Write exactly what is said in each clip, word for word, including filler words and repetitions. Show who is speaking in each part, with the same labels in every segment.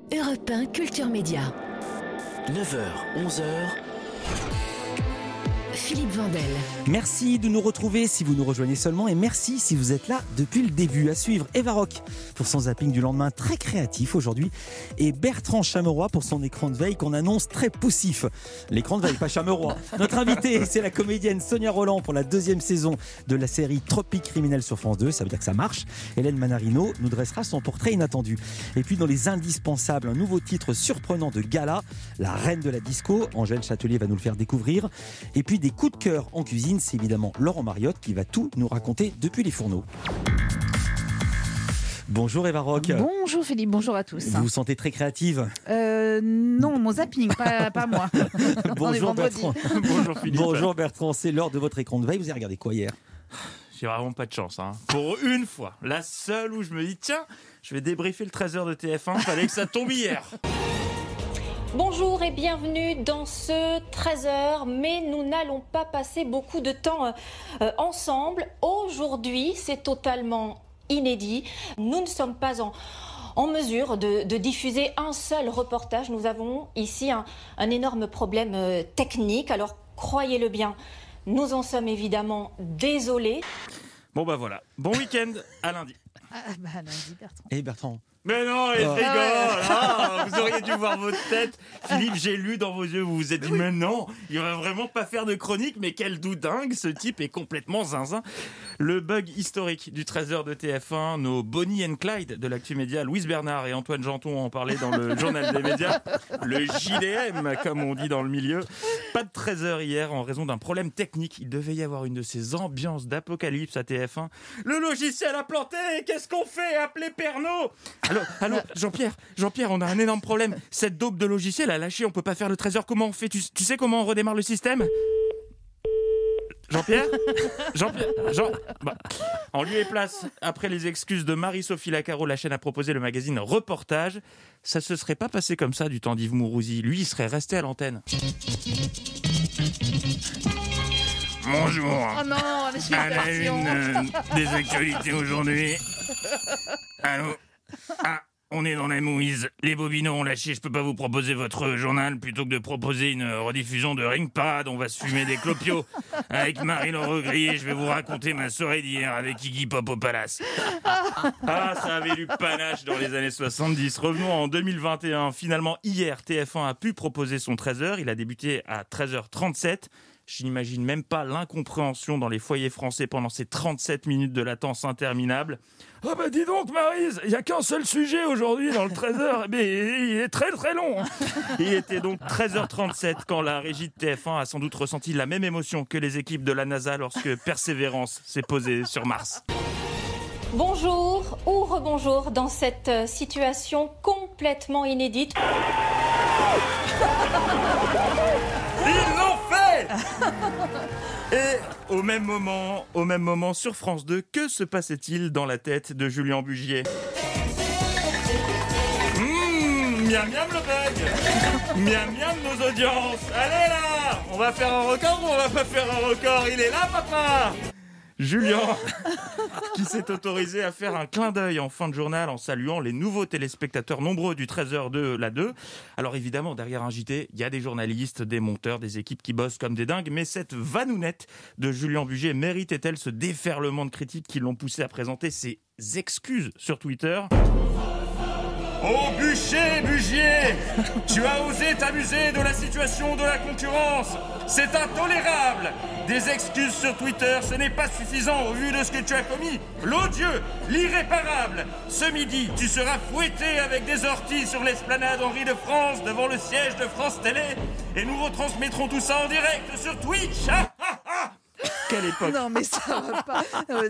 Speaker 1: Europe un Culture Média.
Speaker 2: neuf heures, onze heures.
Speaker 1: Philippe Vandel.
Speaker 3: Merci de nous retrouver si vous nous rejoignez seulement et merci si vous êtes là depuis le début. À suivre, Eva Rock pour son zapping du lendemain très créatif aujourd'hui et Bertrand Chameroy pour son écran de veille qu'on annonce très poussif. L'écran de veille, pas Chameroy. Notre invitée, c'est la comédienne Sonia Rolland pour la deuxième saison de la série Tropique Criminel sur France deux. Ça veut dire que ça marche. Hélène Manarino nous dressera son portrait inattendu. Et puis dans les indispensables, un nouveau titre surprenant de gala, la reine de la disco. Angèle Châtelier va nous le faire découvrir. Et puis des coups de cœur en cuisine, c'est évidemment Laurent Mariotte qui va tout nous raconter depuis les fourneaux. Bonjour Eva Rock.
Speaker 4: Bonjour Philippe, bonjour à tous.
Speaker 3: Vous vous sentez très créative ?
Speaker 4: euh, Non, mon zapping, pas, pas moi.
Speaker 3: Bonjour Bertrand.
Speaker 5: Bonjour Philippe.
Speaker 3: Bonjour Bertrand, c'est l'heure de votre écran de veille. Vous avez regardé quoi hier ?
Speaker 5: J'ai vraiment pas de chance. Hein. Pour une fois, la seule où je me dis tiens, je vais débriefer le treize heures de T F un, fallait que ça tombe hier.
Speaker 6: Bonjour et bienvenue dans ce treize heures, mais nous n'allons pas passer beaucoup de temps euh, ensemble. Aujourd'hui, c'est totalement inédit. Nous ne sommes pas en, en mesure de, de diffuser un seul reportage. Nous avons ici un, un énorme problème euh, technique. Alors, croyez-le bien, nous en sommes évidemment désolés.
Speaker 5: Bon bah voilà, bon week-end, à lundi.
Speaker 4: Ah bah lundi, Bertrand.
Speaker 3: Et Bertrand ?
Speaker 5: Mais non, il
Speaker 3: Oh.
Speaker 5: rigole. Ah, vous auriez dû voir votre tête. Philippe, j'ai lu dans vos yeux, vous vous êtes dit, mais non, il va vraiment pas faire de chronique, mais quel doux dingue, ce type est complètement zinzin. Le bug historique du treize heures de T F un, nos Bonnie and Clyde de l'actu média, Louise Bernard et Antoine Janton en parlaient dans le journal des médias, le J D M, comme on dit dans le milieu. Pas de treize heures hier en raison d'un problème technique. Il devait y avoir une de ces ambiances d'apocalypse à T F un. Le logiciel a planté, qu'est-ce qu'on fait ? Appelez Pernod. Allô, allô, Jean-Pierre, Jean-Pierre, on a un énorme problème. Cette daube de logiciel a lâché, on peut pas faire le treize heures. Comment on fait ? tu, tu sais comment on redémarre le système ? Jean-Pierre Jean-Pierre Jean... Bah, en lieu et place, après les excuses de Marie-Sophie Lacaro, la chaîne a proposé le magazine Reportage. Ça se serait pas passé comme ça du temps d'Yves Mourouzi. Lui, il serait resté à l'antenne. Bonjour.
Speaker 4: Oh non, mais je suis
Speaker 5: À la une euh, des actualités aujourd'hui. Allô ? Ah, on est dans la mouise. Les bobinaux ont lâché. Je peux pas vous proposer votre journal plutôt que de proposer une rediffusion de Ring Parade. On va se fumer des clopios. Avec Marie-Laure Grillet, je vais vous raconter ma soirée d'hier avec Iggy Pop au Palace. Ah, ça avait du panache dans les années soixante-dix. Revenons en deux mille vingt et un. Finalement, hier, T F un a pu proposer son treize heures. Il a débuté à treize heures trente-sept. Je n'imagine même pas l'incompréhension dans les foyers français pendant ces trente-sept minutes de latence interminable. Ah bah dis donc Maryse, il n'y a qu'un seul sujet aujourd'hui dans le treize heures, mais il est très très long. Il était donc treize heures trente-sept quand la régie de T F un a sans doute ressenti la même émotion que les équipes de la NASA lorsque Persévérance s'est posée sur Mars.
Speaker 6: Bonjour ou rebonjour dans cette situation complètement inédite.
Speaker 5: Ils l'ont fait. Et au même moment, au même moment sur France deux, que se passait-il dans la tête de Julien Bugier ? Mmh, miam miam le bug. Miam miam nos audiences. Allez là, on va faire un record ou on va pas faire un record ? Il est là papa. Julien, qui s'est autorisé à faire un clin d'œil en fin de journal en saluant les nouveaux téléspectateurs nombreux du treize heures de la deux. Alors évidemment, derrière un J T, il y a des journalistes, des monteurs, des équipes qui bossent comme des dingues, mais cette vanounette de Julien Bugier méritait-elle ce déferlement de critiques qui l'ont poussé à présenter ses excuses sur Twitter ? Oh bûcher, Bugier, tu as osé t'amuser de la situation de la concurrence. C'est intolérable. Des excuses sur Twitter, ce n'est pas suffisant au vu de ce que tu as commis. L'odieux, l'irréparable. Ce midi, tu seras fouetté avec des orties sur l'esplanade Henri de France devant le siège de France Télé et nous retransmettrons tout ça en direct sur Twitch. Ah, ah, ah. Quelle époque.
Speaker 4: Non mais ça va pas.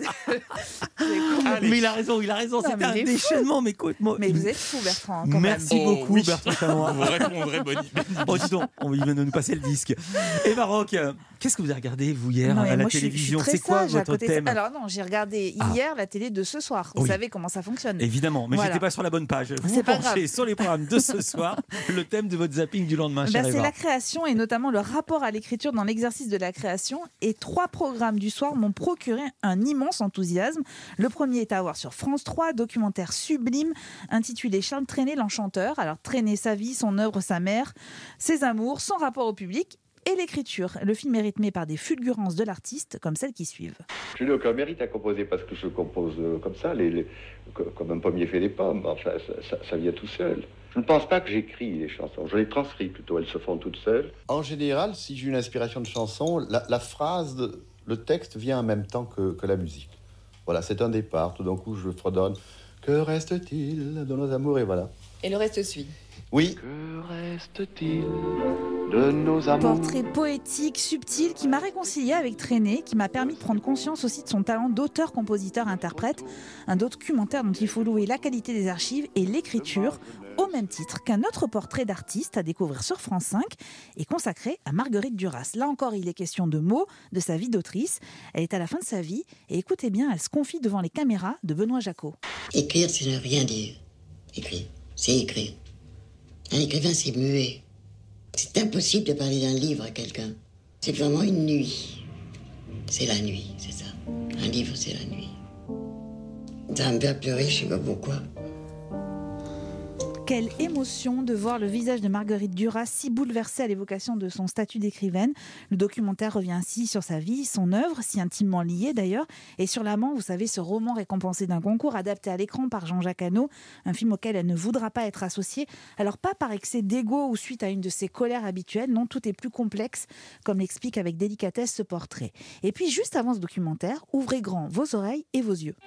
Speaker 3: Mais il a raison, il a raison,
Speaker 4: Non,
Speaker 3: c'était
Speaker 4: mais
Speaker 3: un
Speaker 4: il est fou.
Speaker 3: déchaînement. Mais, écoute, moi,
Speaker 4: Mais vous êtes fou Bertrand quand
Speaker 3: merci
Speaker 4: même.
Speaker 3: beaucoup
Speaker 5: Oh, oui.
Speaker 3: Bertrand Chameroy.
Speaker 5: Vous répondrez, Bonnie.
Speaker 3: Oh dis donc, on va nous passer le disque. Eva Rock, Qu'est-ce que vous avez regardé, vous, hier,
Speaker 4: Non,
Speaker 3: à la
Speaker 4: moi, je suis-
Speaker 3: télévision?
Speaker 4: je suis
Speaker 3: C'est
Speaker 4: très
Speaker 3: quoi
Speaker 4: sage à
Speaker 3: votre
Speaker 4: côté de ça.
Speaker 3: thème?
Speaker 4: Alors non, j'ai regardé
Speaker 3: Ah.
Speaker 4: hier la télé de ce soir. Vous
Speaker 3: Oui.
Speaker 4: savez comment ça fonctionne.
Speaker 3: Évidemment, mais
Speaker 4: Voilà.
Speaker 3: j'étais pas sur la bonne page. Vous
Speaker 4: C'est
Speaker 3: vous
Speaker 4: pas
Speaker 3: penchez
Speaker 4: grave.
Speaker 3: sur les programmes de ce soir, le thème de votre zapping du lendemain,
Speaker 4: Ben,
Speaker 3: chère
Speaker 4: c'est
Speaker 3: Eva.
Speaker 4: la création et notamment le rapport à l'écriture dans l'exercice de la création. Et trois programmes du soir m'ont procuré un immense enthousiasme. Le premier est à voir sur France trois, documentaire sublime intitulé Charles Trenet, l'enchanteur. Alors Trenet, sa vie, son œuvre, sa mère, ses amours, son rapport au public et l'écriture. Le film est rythmé par des fulgurances de l'artiste comme celles qui suivent.
Speaker 1: Je n'ai aucun mérite à composer parce que je compose euh, comme ça, les, les- co- comme un pommier fait des pommes. Enfin, ça, ça- ça vient tout seul. Je ne pense pas que j'écris les chansons, je les transcris plutôt, elles se font toutes seules. En général, si j'ai une inspiration de chanson, la, la phrase, de- le texte vient en même temps que, que la musique. Voilà, c'est un départ, tout d'un coup je fredonne. Que reste-t-il de nos amours? Et voilà.
Speaker 7: Et le reste suit.
Speaker 1: Oui. Que reste-t-il de nos amours?
Speaker 4: Portrait poétique, subtil, qui m'a réconcilié avec Trenet, qui m'a permis de prendre conscience aussi de son talent d'auteur, compositeur, interprète. Un documentaire dont il faut louer la qualité des archives et l'écriture, au même titre qu'un autre portrait d'artiste à découvrir sur France cinq et consacré à Marguerite Duras. Là encore, il est question de mots, de sa vie d'autrice. Elle est à la fin de sa vie et écoutez bien, elle se confie devant les caméras de Benoît Jacquot.
Speaker 8: Écrire, c'est ne rien dire. Écrire, c'est écrire. Un écrivain, c'est muet. C'est impossible de parler d'un livre à quelqu'un. C'est vraiment une nuit. C'est la nuit, c'est ça. Un livre, c'est la nuit. Ça va me faire pleurer, je sais pas pourquoi.
Speaker 4: Quelle émotion de voir le visage de Marguerite Duras si bouleversé à l'évocation de son statut d'écrivaine. Le documentaire revient ainsi sur sa vie, son œuvre, si intimement liée d'ailleurs, et sur l'amant, vous savez, ce roman récompensé d'un concours adapté à l'écran par Jean-Jacques Hano, un film auquel elle ne voudra pas être associée. Alors pas par excès d'ego ou suite à une de ses colères habituelles, non, tout est plus complexe, comme l'explique avec délicatesse ce portrait. Et puis juste avant ce documentaire, ouvrez grand vos oreilles et vos yeux.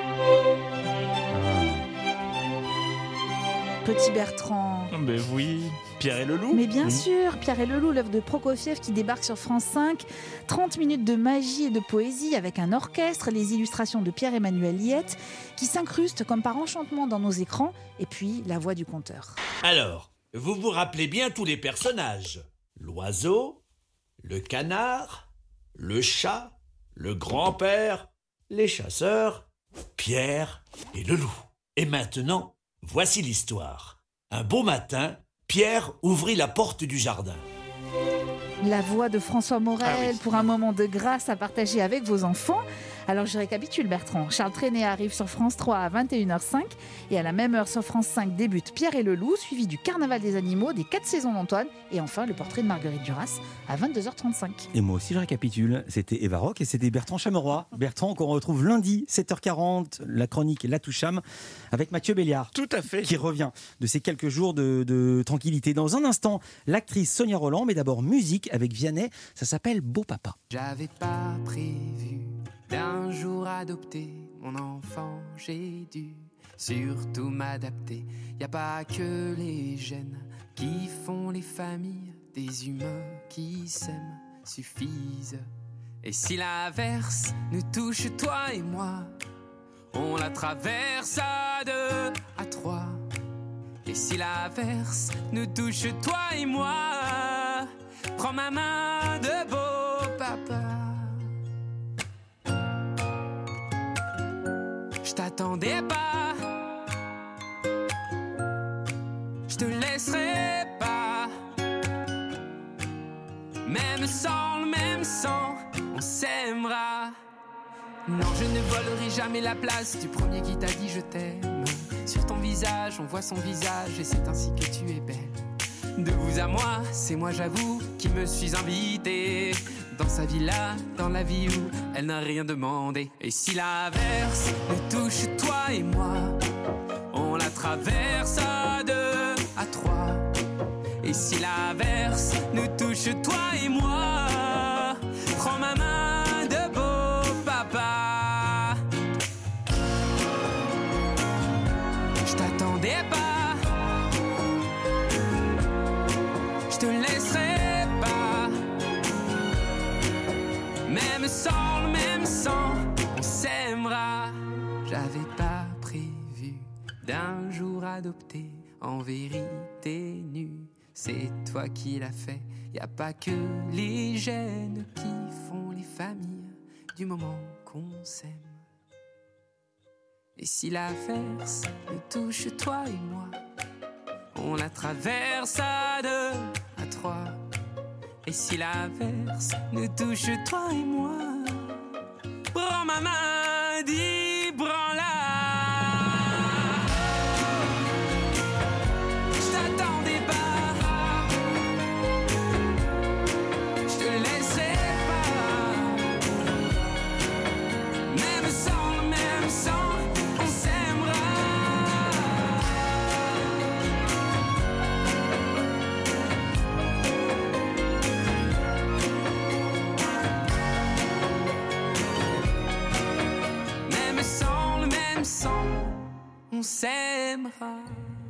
Speaker 4: Petit Bertrand.
Speaker 5: Ben oui, Pierre et le loup.
Speaker 4: Mais bien
Speaker 5: Oui.
Speaker 4: sûr, Pierre et le loup, l'œuvre de Prokofiev qui débarque sur France cinq. trente minutes de magie et de poésie avec un orchestre, les illustrations de Pierre-Emmanuel Liette qui s'incrustent comme par enchantement dans nos écrans et puis la voix du conteur.
Speaker 9: Alors, vous vous rappelez bien tous les personnages. L'oiseau, le canard, le chat, le grand-père, les chasseurs, Pierre et le loup. Et maintenant, voici l'histoire. Un beau matin, Pierre ouvrit la porte du jardin.
Speaker 4: La voix de François Morel
Speaker 5: Ah oui.
Speaker 4: pour un moment de grâce à partager avec vos enfants. Alors je récapitule Bertrand. Charles Trenet arrive sur France trois à vingt et une heures cinq et à la même heure sur France cinq débute Pierre et le loup, suivi du Carnaval des animaux, des quatre saisons d'Antoine et enfin le portrait de Marguerite Duras à vingt-deux heures trente-cinq.
Speaker 3: Et moi aussi, je récapitule. C'était Eva Rock et c'était Bertrand Chameroy. Bertrand qu'on retrouve lundi, sept heures quarante, la chronique La Toucham, avec Mathieu Béliard.
Speaker 5: Tout à fait.
Speaker 3: Qui revient de ces quelques jours de, de tranquillité. Dans un instant, l'actrice Sonia Roland, mais d'abord musique avec Vianney. Ça s'appelle Beau Papa.
Speaker 10: J'avais pas prévu d'un jour adopter mon enfant, j'ai dû surtout m'adapter. Y a pas que les gènes qui font les familles, des humains qui s'aiment suffisent. Et si l'averse nous touche, toi et moi, on la traverse à deux, à trois. Et si l'averse nous touche, toi et moi, prends ma main de beau papa. Je t'attendais pas, je te laisserai pas. Même sans le même sang, on s'aimera. Non, je ne volerai jamais la place du premier qui t'a dit je t'aime. Sur ton visage, on voit son visage et c'est ainsi que tu es belle. De vous à moi, c'est moi j'avoue qui me suis invité dans sa villa, dans la vie où elle n'a rien demandé. Et si l'averse nous touche, toi et moi, on la traverse à deux, à trois. Et si l'averse nous touche, toi et moi, prends ma main de beau papa. Je t'attendais pas, je te laisserai pas. Même sans le même sang, on s'aimera. J'avais pas prévu d'un jour adopter, en vérité nue, c'est toi qui l'as fait. Y a pas que les gènes qui font les familles du moment qu'on s'aime. Et si l'averse nous touche toi et moi, on la traverse à deux, à trois. Et si l'averse nous touche toi et moi, prends ma main, dis prends-la. Je t'attendais pas, je te laisserai pas. Même sans le même sang, on s'aimera. Même sans le même sang, on s'aimera.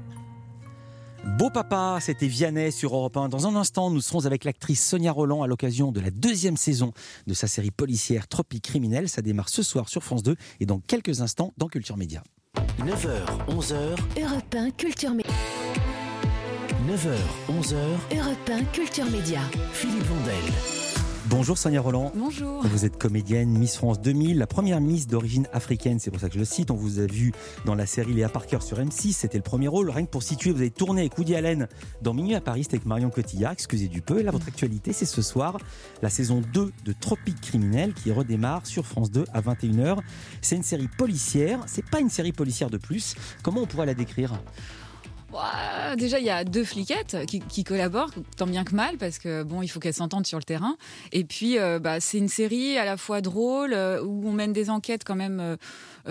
Speaker 3: Beau Papa, c'était Vianney sur Europe un. Dans un instant, nous serons avec l'actrice Sonia Rolland à l'occasion de la deuxième saison de sa série policière Tropique Criminel. Ça démarre ce soir sur France deux et dans quelques instants dans Culture Média.
Speaker 2: neuf heures, onze heures,
Speaker 7: Europe un Culture Média.
Speaker 2: neuf heures, onze heures,
Speaker 7: Europe un Culture Média.
Speaker 2: Philippe Vandel.
Speaker 3: Bonjour Sonia Rolland.
Speaker 11: Bonjour.
Speaker 3: Vous êtes comédienne, Miss France deux mille, la première Miss d'origine africaine, c'est pour ça que je le cite. On vous a vu dans la série Léa Parker sur M six, c'était le premier rôle. Rien que pour situer, vous avez tourné avec Woody Allen dans Minuit à Paris, c'était avec Marion Cotillard, excusez du peu. Et là, votre actualité, c'est ce soir, la saison deux de Tropique Criminel qui redémarre sur France deux à vingt et une heures. C'est une série policière, c'est pas une série policière de plus. Comment on pourrait la décrire ?
Speaker 11: Ouah, déjà, il y a deux fliquettes qui, qui collaborent, tant bien que mal, parce que bon, il faut qu'elles s'entendent sur le terrain. Et puis, euh, bah, c'est une série à la fois drôle, euh, où on mène des enquêtes quand même euh,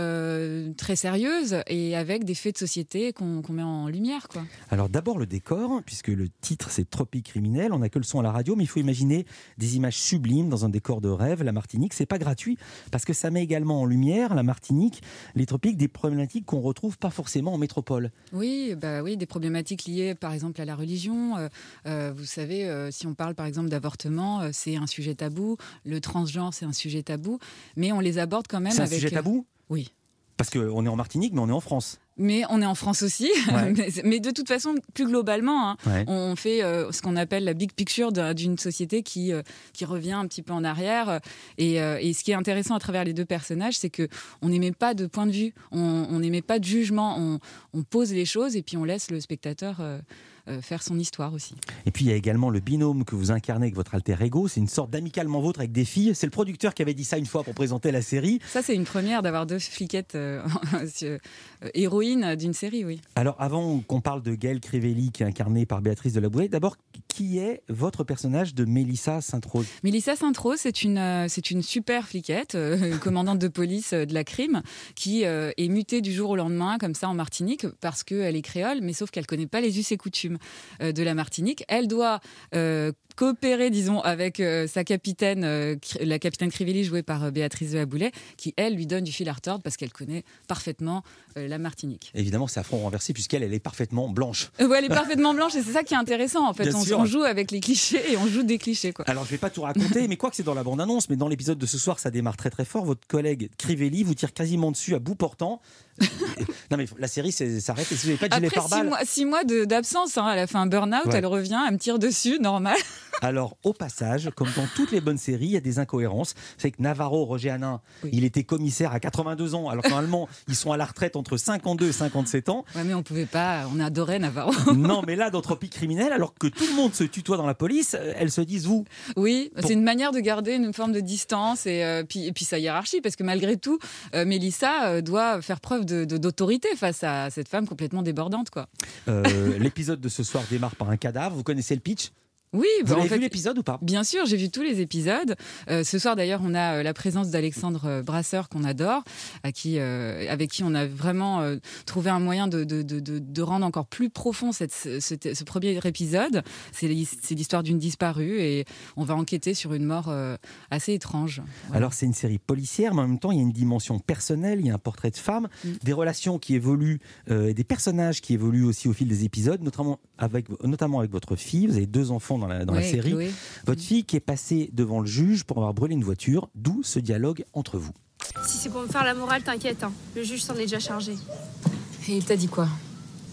Speaker 11: euh, très sérieuses et avec des faits de société qu'on, qu'on met en lumière, quoi.
Speaker 3: Alors d'abord le décor, puisque le titre c'est Tropique Criminel, on n'a que le son à la radio, mais il faut imaginer des images sublimes dans un décor de rêve. La Martinique, c'est pas gratuit, parce que ça met également en lumière, la Martinique, les tropiques, des problématiques qu'on retrouve pas forcément en métropole.
Speaker 11: Oui, bah oui, des problématiques liées par exemple à la religion. Euh, euh, vous savez, euh, si on parle par exemple d'avortement, euh, c'est un sujet tabou. Le transgenre, c'est un sujet tabou. Mais on les aborde quand même
Speaker 3: c'est
Speaker 11: avec...
Speaker 3: C'est un sujet tabou ?
Speaker 11: Oui.
Speaker 3: Parce qu'on est en Martinique, mais on est en France.
Speaker 11: Mais on est en France aussi,
Speaker 3: ouais.
Speaker 11: mais, mais de toute façon, plus globalement, hein,
Speaker 3: ouais.
Speaker 11: on fait euh, ce qu'on appelle la big picture d'une société qui, euh, qui revient un petit peu en arrière. Et, euh, et ce qui est intéressant à travers les deux personnages, c'est qu'on n'émet pas de point de vue, on n'émet pas de jugement, on, on pose les choses et puis on laisse le spectateur euh, euh, faire son histoire aussi.
Speaker 3: Et puis il y a également le binôme que vous incarnez avec votre alter ego, c'est une sorte d'amicalement vôtre avec des filles. C'est le producteur qui avait dit ça une fois pour présenter la série.
Speaker 11: Ça, c'est une première d'avoir deux fliquettes euh, euh, héroïnes d'une série, oui.
Speaker 3: Alors, avant qu'on parle de Gaëlle Crivelli, qui est incarnée par Béatrice de la Bouée, d'abord, qui est votre personnage de Mélissa Sainte-Rose ?
Speaker 11: Mélissa Sainte-Rose, c'est une, euh, c'est une super fliquette, euh, commandante de police euh, de la crime, qui euh, est mutée du jour au lendemain, comme ça, en Martinique, parce qu'elle est créole, mais sauf qu'elle ne connaît pas les us et coutumes euh, de la Martinique. Elle doit... Euh, coopérer, disons, avec euh, sa capitaine, euh, la capitaine Crivelli, jouée par euh, Béatrice de la Bouée, qui, elle, lui donne du fil à retordre parce qu'elle connaît parfaitement euh, la Martinique.
Speaker 3: Évidemment, c'est à front renversé puisqu'elle, elle est parfaitement blanche.
Speaker 11: Euh, ouais, elle est parfaitement blanche et c'est ça qui est intéressant, en fait. On, on joue avec les clichés et on joue des clichés, quoi.
Speaker 3: Alors, je ne vais pas tout raconter, mais quoi que c'est dans la bande-annonce, mais dans l'épisode de ce soir, ça démarre très très fort. Votre collègue Crivelli vous tire quasiment dessus à bout portant. Non mais la série s'arrête et si vous n'avez pas de gilet pare-balles.
Speaker 11: Après six mois, mois d'absence, hein, elle a fait un burn-out, ouais. Elle revient, elle me tire dessus, normal.
Speaker 3: Alors au passage, comme dans toutes les bonnes séries, il y a des incohérences. C'est que Navarro, Roger Hanin, oui. Il était commissaire à quatre-vingt-deux ans, alors que normalement ils sont à la retraite entre cinquante-deux et cinquante-sept ans.
Speaker 11: Ouais mais on pouvait pas, on adorait Navarro.
Speaker 3: Non mais là dans Tropique Criminel, alors que tout le monde se tutoie dans la police, elles se disent vous.
Speaker 11: Oui,
Speaker 3: Pour...
Speaker 11: c'est une manière de garder une forme de distance et, euh, puis, et puis sa hiérarchie, parce que malgré tout, euh, Mélissa euh, doit faire preuve de, de, d'autorité face à cette femme complètement débordante, quoi.
Speaker 3: Euh, l'épisode de ce soir démarre par un cadavre. Vous connaissez le pitch ?
Speaker 11: Oui,
Speaker 3: vous
Speaker 11: bah
Speaker 3: avez
Speaker 11: en fait,
Speaker 3: vu l'épisode ou pas ?
Speaker 11: Bien sûr, j'ai vu tous les épisodes. Euh, ce soir, d'ailleurs, on a euh, la présence d'Alexandre Brasseur qu'on adore, à qui, euh, avec qui on a vraiment euh, trouvé un moyen de, de, de, de rendre encore plus profond cette, ce, ce premier épisode. C'est l'histoire d'une disparue et on va enquêter sur une mort euh, assez étrange.
Speaker 3: Voilà. Alors, c'est une série policière, mais en même temps, il y a une dimension personnelle, il y a un portrait de femme, mm. des relations qui évoluent, euh, des personnages qui évoluent aussi au fil des épisodes, notamment avec, notamment avec votre fille. Vous avez deux enfants dans la, dans
Speaker 11: oui,
Speaker 3: la série.
Speaker 11: Chloé.
Speaker 3: Votre fille qui est passée devant le juge pour avoir brûlé une voiture, d'où ce dialogue entre vous.
Speaker 12: Si c'est pour me faire la morale, t'inquiète, hein. Le juge s'en est déjà chargé.
Speaker 11: Et il t'a dit quoi ?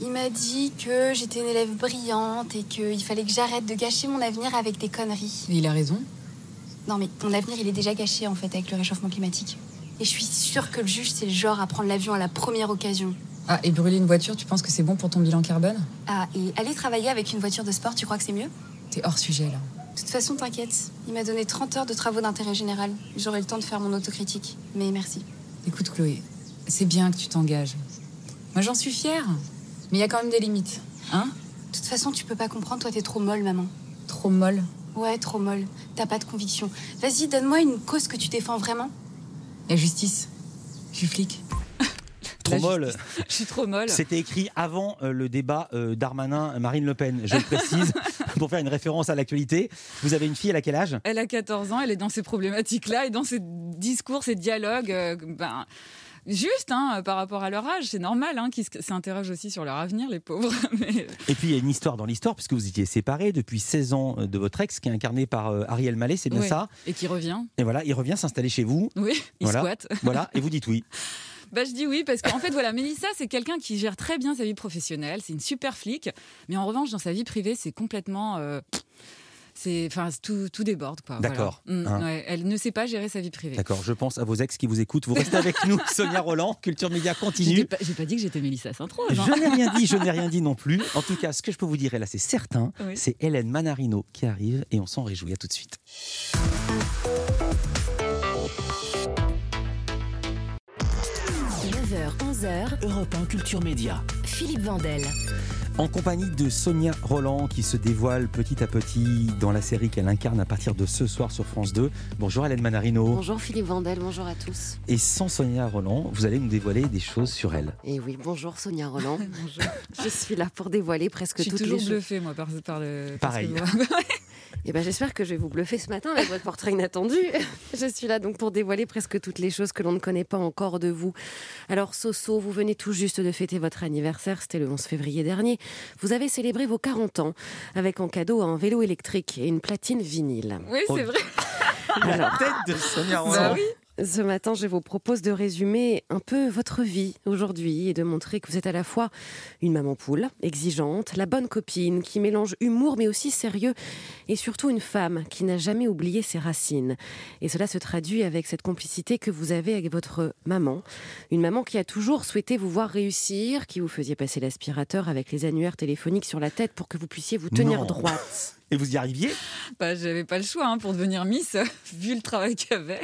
Speaker 12: Il m'a dit que j'étais une élève brillante et qu'il fallait que j'arrête de gâcher mon avenir avec des conneries.
Speaker 11: Et il a raison.
Speaker 12: Non mais mon avenir, il est déjà gâché en fait avec le réchauffement climatique. Et je suis sûre que le juge, c'est le genre à prendre l'avion à la première occasion.
Speaker 11: Ah, et brûler une voiture, tu penses que c'est bon pour ton bilan carbone?
Speaker 12: Ah, et aller travailler avec une voiture de sport, tu crois que c'est mieux?
Speaker 11: T'es hors sujet, là.
Speaker 12: De toute façon, t'inquiète. Il m'a donné trente heures de travaux d'intérêt général. J'aurai le temps de faire mon autocritique. Mais merci.
Speaker 11: Écoute, Chloé, c'est bien que tu t'engages. Moi, j'en suis fière. Mais il y a quand même des limites, hein?
Speaker 12: De toute façon, tu peux pas comprendre, toi, t'es trop molle, maman.
Speaker 11: Trop molle?
Speaker 12: Ouais, trop molle. T'as pas de conviction. Vas-y, donne-moi une cause que tu défends vraiment.
Speaker 11: La justice. Je suis flic.
Speaker 3: Trop molle.
Speaker 11: Je suis trop molle.
Speaker 3: C'était écrit avant euh, le débat euh, Darmanin-Marine Le Pen, je le précise, pour faire une référence à l'actualité. Vous avez une fille, elle a quel âge?
Speaker 11: Elle a quatorze ans, elle est dans ces problématiques-là et dans ces discours, ces dialogues, euh, ben, juste hein, par rapport à leur âge. C'est normal hein, qu'ils s'interrogent aussi sur leur avenir, les pauvres. Mais...
Speaker 3: Et puis il y a une histoire dans l'histoire, puisque vous étiez séparés depuis seize ans de votre ex, qui est incarné par euh, Ariel Mallet, c'est bien
Speaker 11: oui.
Speaker 3: ça?
Speaker 11: Et qui revient.
Speaker 3: Et voilà, il revient s'installer chez vous.
Speaker 11: Oui, il
Speaker 3: voilà.
Speaker 11: squatte.
Speaker 3: Voilà, et vous dites oui.
Speaker 11: Bah, je dis oui parce qu'en fait voilà, Mélissa c'est quelqu'un qui gère très bien sa vie professionnelle, c'est une super flic, mais en revanche dans sa vie privée c'est complètement euh, c'est enfin tout, tout déborde quoi.
Speaker 3: D'accord.
Speaker 11: Voilà. Mmh,
Speaker 3: hein.
Speaker 11: ouais, elle ne sait pas gérer sa vie privée.
Speaker 3: D'accord, je pense à vos ex qui vous écoutent. Vous restez avec nous, Sonia Rolland, Culture Média continue.
Speaker 11: Pas, j'ai pas dit que j'étais Mélissa Sainte-Rose. Hein.
Speaker 3: Je n'ai rien dit, je n'ai rien dit non plus. En tout cas, ce que je peux vous dire, et là c'est certain,
Speaker 11: oui.
Speaker 3: c'est Hélène Manarino qui arrive et on s'en réjouit. À tout de suite.
Speaker 7: neuf heures onze heures,
Speaker 2: Europe un Culture Média.
Speaker 7: Philippe Vandel.
Speaker 3: En compagnie de Sonia Rolland qui se dévoile petit à petit dans la série qu'elle incarne à partir de ce soir sur France deux. Bonjour Hélène Manarino.
Speaker 13: Bonjour Philippe Vandel, bonjour à tous.
Speaker 3: Et sans Sonia Rolland, vous allez nous dévoiler des choses sur elle.
Speaker 13: Et oui, bonjour Sonia Rolland.
Speaker 11: Bonjour.
Speaker 13: Je suis là pour dévoiler presque toutes les choses.
Speaker 11: Je suis toujours bluffée moi par, par le...
Speaker 3: Pareil.
Speaker 13: Et ben, j'espère que je vais vous bluffer ce matin avec votre portrait inattendu. Je suis là donc pour dévoiler presque toutes les choses que l'on ne connaît pas encore de vous. Alors Soso, vous venez tout juste de fêter votre anniversaire, c'était le onze février dernier. Vous avez célébré vos quarante ans avec en cadeau un vélo électrique et une platine vinyle.
Speaker 11: Oui, c'est
Speaker 3: oh.
Speaker 11: vrai.
Speaker 3: La tête de Sonia Rolland.
Speaker 11: Bah oui.
Speaker 13: Ce matin, je vous propose de résumer un peu votre vie aujourd'hui et de montrer que vous êtes à la fois une maman poule, exigeante, la bonne copine qui mélange humour mais aussi sérieux et surtout une femme qui n'a jamais oublié ses racines. Et cela se traduit avec cette complicité que vous avez avec votre maman. Une maman qui a toujours souhaité vous voir réussir, qui vous faisait passer l'aspirateur avec les annuaires téléphoniques sur la tête pour que vous puissiez vous tenir
Speaker 3: Non.
Speaker 13: droite.
Speaker 3: Et vous y arriviez?
Speaker 11: Bah, j'avais pas le choix hein, pour devenir Miss, vu le travail qu'il y avait.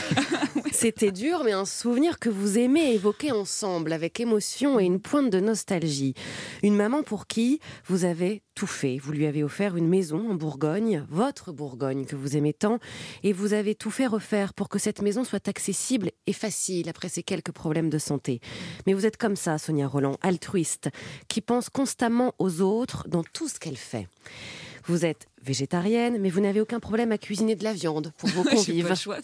Speaker 13: C'était dur, mais un souvenir que vous aimez évoquer ensemble, avec émotion et une pointe de nostalgie. Une maman pour qui vous avez tout fait. Vous lui avez offert une maison en Bourgogne, votre Bourgogne que vous aimez tant, et vous avez tout fait refaire pour que cette maison soit accessible et facile après ces quelques problèmes de santé. Mais vous êtes comme ça, Sonia Rolland, altruiste, qui pense constamment aux autres dans tout ce qu'elle fait. Vous êtes végétarienne, mais vous n'avez aucun problème à cuisiner de la viande pour vos convives.
Speaker 11: J'ai pas le choix.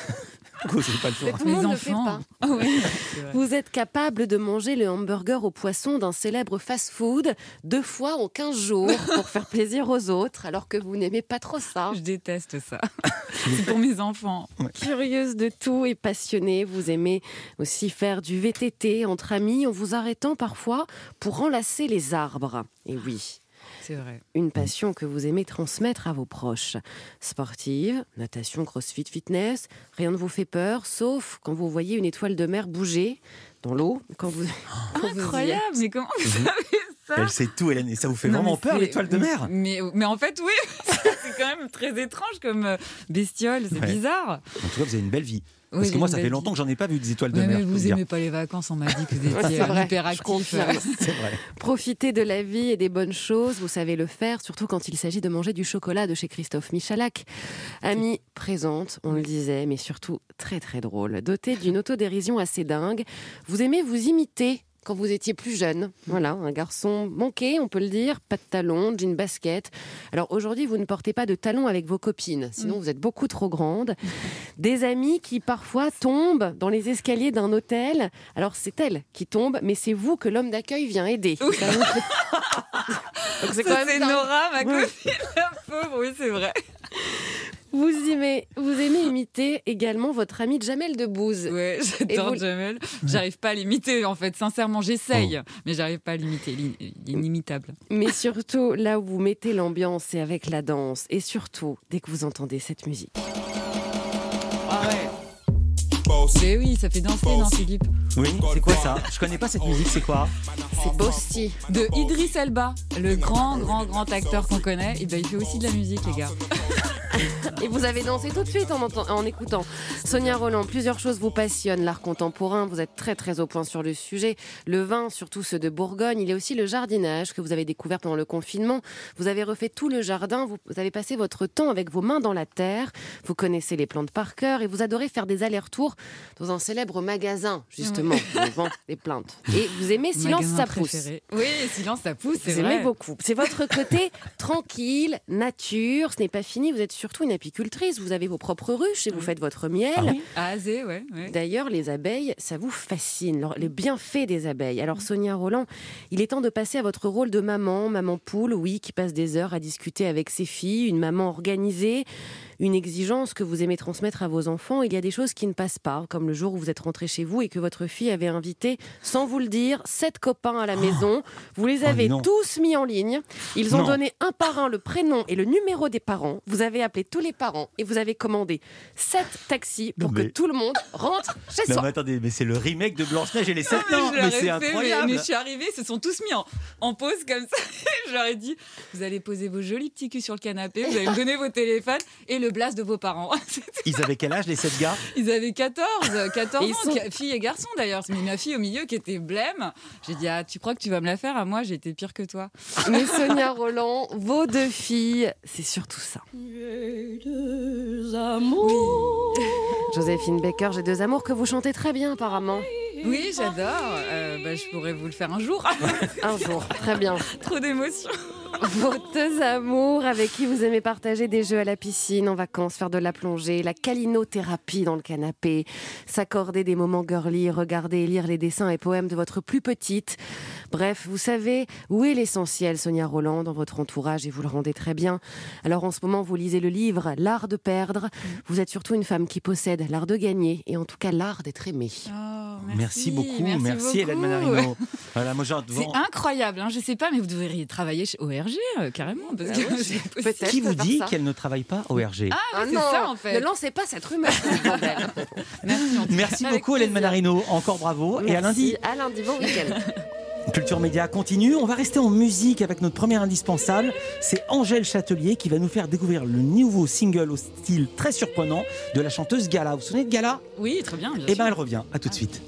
Speaker 3: Vous n'avez pas le choix.
Speaker 13: Tout le monde
Speaker 11: Les
Speaker 13: ne le fait
Speaker 11: enfants.
Speaker 13: pas.
Speaker 11: Ah oui.
Speaker 13: Vous êtes capable de manger le hamburger au poisson d'un célèbre fast-food deux fois en quinze jours pour faire plaisir aux autres, alors que vous n'aimez pas trop ça.
Speaker 11: Je déteste ça. C'est pour mes enfants.
Speaker 13: Curieuse de tout et passionnée, vous aimez aussi faire du V T T entre amis en vous arrêtant parfois pour enlacer les arbres. Et oui.
Speaker 11: C'est vrai.
Speaker 13: Une passion que vous aimez transmettre à vos proches. Sportive, natation, crossfit, fitness, rien ne vous fait peur, sauf quand vous voyez une étoile de mer bouger dans l'eau. Quand vous, quand vous y êtes.
Speaker 11: Incroyable, mais comment vous savez ça?
Speaker 3: Elle sait tout, Hélène, et ça vous fait
Speaker 11: Non,
Speaker 3: vraiment
Speaker 11: mais
Speaker 3: peur,
Speaker 11: c'est-
Speaker 3: l'étoile de mer?
Speaker 11: mais, mais en fait, oui, c'est quand même très étrange comme euh, bestiole, c'est
Speaker 3: Ouais.
Speaker 11: bizarre.
Speaker 3: En tout cas, vous avez une belle vie.
Speaker 11: Oui,
Speaker 3: Parce
Speaker 11: j'ai
Speaker 3: que moi,
Speaker 11: une
Speaker 3: ça fait
Speaker 11: belle
Speaker 3: longtemps que j'en ai pas vu des étoiles de
Speaker 11: Ouais,
Speaker 3: mer.
Speaker 11: mais
Speaker 3: faut
Speaker 11: vous
Speaker 3: dire.
Speaker 11: aimez pas les vacances, on m'a dit que vous
Speaker 13: Ouais, c'est
Speaker 11: étiez
Speaker 13: vrai,
Speaker 11: hyper
Speaker 13: je
Speaker 11: actif.
Speaker 13: confirme.
Speaker 3: C'est vrai.
Speaker 13: Profitez de la vie et des bonnes choses, vous savez le faire, surtout quand il s'agit de manger du chocolat de chez Christophe Michalak. Amie présente, on le disait, mais surtout très très drôle. Dotée d'une autodérision assez dingue, vous aimez vous imiter quand vous étiez plus jeune. Voilà, un garçon manqué, on peut le dire, pas de talons, jean basket. Alors aujourd'hui, vous ne portez pas de talons avec vos copines, sinon vous êtes beaucoup trop grande. Des amis qui parfois tombent dans les escaliers d'un hôtel. Alors c'est elle qui tombe, mais c'est vous que l'homme d'accueil vient aider.
Speaker 11: Oui.
Speaker 13: Ça vous fait- Donc c'est
Speaker 11: Ça,
Speaker 13: quand même
Speaker 11: c'est
Speaker 13: dingue.
Speaker 11: Nora, ma
Speaker 13: Ouais.
Speaker 11: copine, la pauvre, oui, c'est vrai.
Speaker 13: Vous aimez, vous aimez imiter également votre ami Jamel Debbouze.
Speaker 11: Ouais, j'adore
Speaker 13: vous...
Speaker 11: Jamel. J'arrive pas à l'imiter, en fait. Sincèrement, j'essaye, oh. mais j'arrive pas à l'imiter. Inimitable.
Speaker 13: Mais surtout, là où vous mettez l'ambiance, c'est avec la danse. Et surtout, dès que vous entendez cette musique.
Speaker 11: Ah ouais. Mais oui, ça fait danser, non, Philippe?
Speaker 3: Oui, c'est quoi ça? Je connais pas cette musique, c'est quoi?
Speaker 13: C'est Bosti.
Speaker 11: De Idriss Elba, le grand, grand, grand acteur qu'on connaît. Et ben, il fait aussi de la musique, les gars.
Speaker 13: Et vous avez dansé tout de suite en, entend, en écoutant. Sonia Rolland, plusieurs choses vous passionnent. L'art contemporain, vous êtes très très au point sur le sujet. Le vin, surtout ceux de Bourgogne. Il y a aussi le jardinage que vous avez découvert pendant le confinement. Vous avez refait tout le jardin. Vous, vous avez passé votre temps avec vos mains dans la terre. Vous connaissez les plantes par cœur et vous adorez faire des allers-retours dans un célèbre magasin, justement, où on vend des plantes. Et vous aimez Silence, ça pousse.
Speaker 11: Préféré. Oui, Silence, ça pousse, c'est
Speaker 13: vous
Speaker 11: vrai.
Speaker 13: aimez beaucoup. C'est votre côté tranquille, nature. Ce n'est pas fini. Vous êtes surtout une apicultrice. Vous avez vos propres ruches et vous faites votre miel.
Speaker 11: Ah oui. A à Z, ouais, ouais.
Speaker 13: D'ailleurs, les abeilles, ça vous fascine, les bienfaits des abeilles. Alors, Sonia Rolland, il est temps de passer à votre rôle de maman, maman poule, oui, qui passe des heures à discuter avec ses filles, une maman organisée, une exigence que vous aimez transmettre à vos enfants. Il y a des choses qui ne passent pas, comme le jour où vous êtes rentré chez vous et que votre fille avait invité, sans vous le dire, sept copains à la maison. Vous les avez oh tous mis en ligne. Ils ont non. donné un par un le prénom et le numéro des parents. Vous avez appelé tous les parents et vous avez commandé sept taxis pour mais... que tout le monde rentre chez
Speaker 3: non,
Speaker 13: soi.
Speaker 3: Mais attendez, mais c'est le remake de Blanche-Neige et les sept nains. Mais c'est incroyable.
Speaker 11: Mais, mais je suis arrivée, ils se sont tous mis en, en pause comme ça. Je leur ai dit, vous allez poser vos jolis petits culs sur le canapé, vous allez me donner vos téléphones et le blast de vos parents.
Speaker 3: Ils avaient quel âge, les sept gars?
Speaker 11: Ils avaient quatorze, quatorze ans,
Speaker 13: sont...
Speaker 11: filles et garçons d'ailleurs. C'est ma fille au milieu qui était blême. J'ai dit, ah, tu crois que tu vas me la faire à moi? J'ai été pire que toi.
Speaker 13: Mais Sonia Rolland, vos deux filles, c'est surtout ça.
Speaker 14: J'ai deux amours.
Speaker 13: Oui. Joséphine Baker, j'ai deux amours que vous chantez très bien apparemment.
Speaker 11: Oui, j'adore. Euh, bah, je pourrais vous le faire un jour.
Speaker 13: Un jour, très bien.
Speaker 11: Trop d'émotions.
Speaker 13: Vos deux amours avec qui vous aimez partager des jeux à la piscine, en vacances, faire de la plongée, la calinothérapie dans le canapé, s'accorder des moments girly, regarder et lire les dessins et poèmes de votre plus petite. Bref, vous savez où est l'essentiel, Sonia Rolland, dans votre entourage et vous le rendez très bien. Alors en ce moment, vous lisez le livre « L'art de perdre ». Vous êtes surtout une femme qui possède l'art de gagner et en tout cas l'art d'être aimée.
Speaker 11: Oh, merci.
Speaker 3: merci beaucoup, merci, merci
Speaker 11: beaucoup.
Speaker 3: Hélène Manarino. Voilà, moi, genre,
Speaker 11: c'est incroyable, hein, je sais pas, mais vous devriez travailler chez O R G euh, carrément. Parce que
Speaker 13: ah ouais,
Speaker 3: qui vous dit qu'elle ne travaille pas au R G?
Speaker 11: Ah, ah c'est
Speaker 13: non,
Speaker 11: ça en fait.
Speaker 13: Ne lancez pas cette rumeur.
Speaker 3: Merci, merci beaucoup Hélène Manarino, encore bravo.
Speaker 13: Merci.
Speaker 3: Et à lundi.
Speaker 13: À lundi, bon week-end.
Speaker 3: Culture Média continue. On va rester en musique avec notre première indispensable. C'est Angèle Châtelier qui va nous faire découvrir le nouveau single au style très surprenant de la chanteuse Gala. Vous vous souvenez de Gala?
Speaker 11: Oui, très bien.
Speaker 3: Eh bien, elle revient. À tout de suite.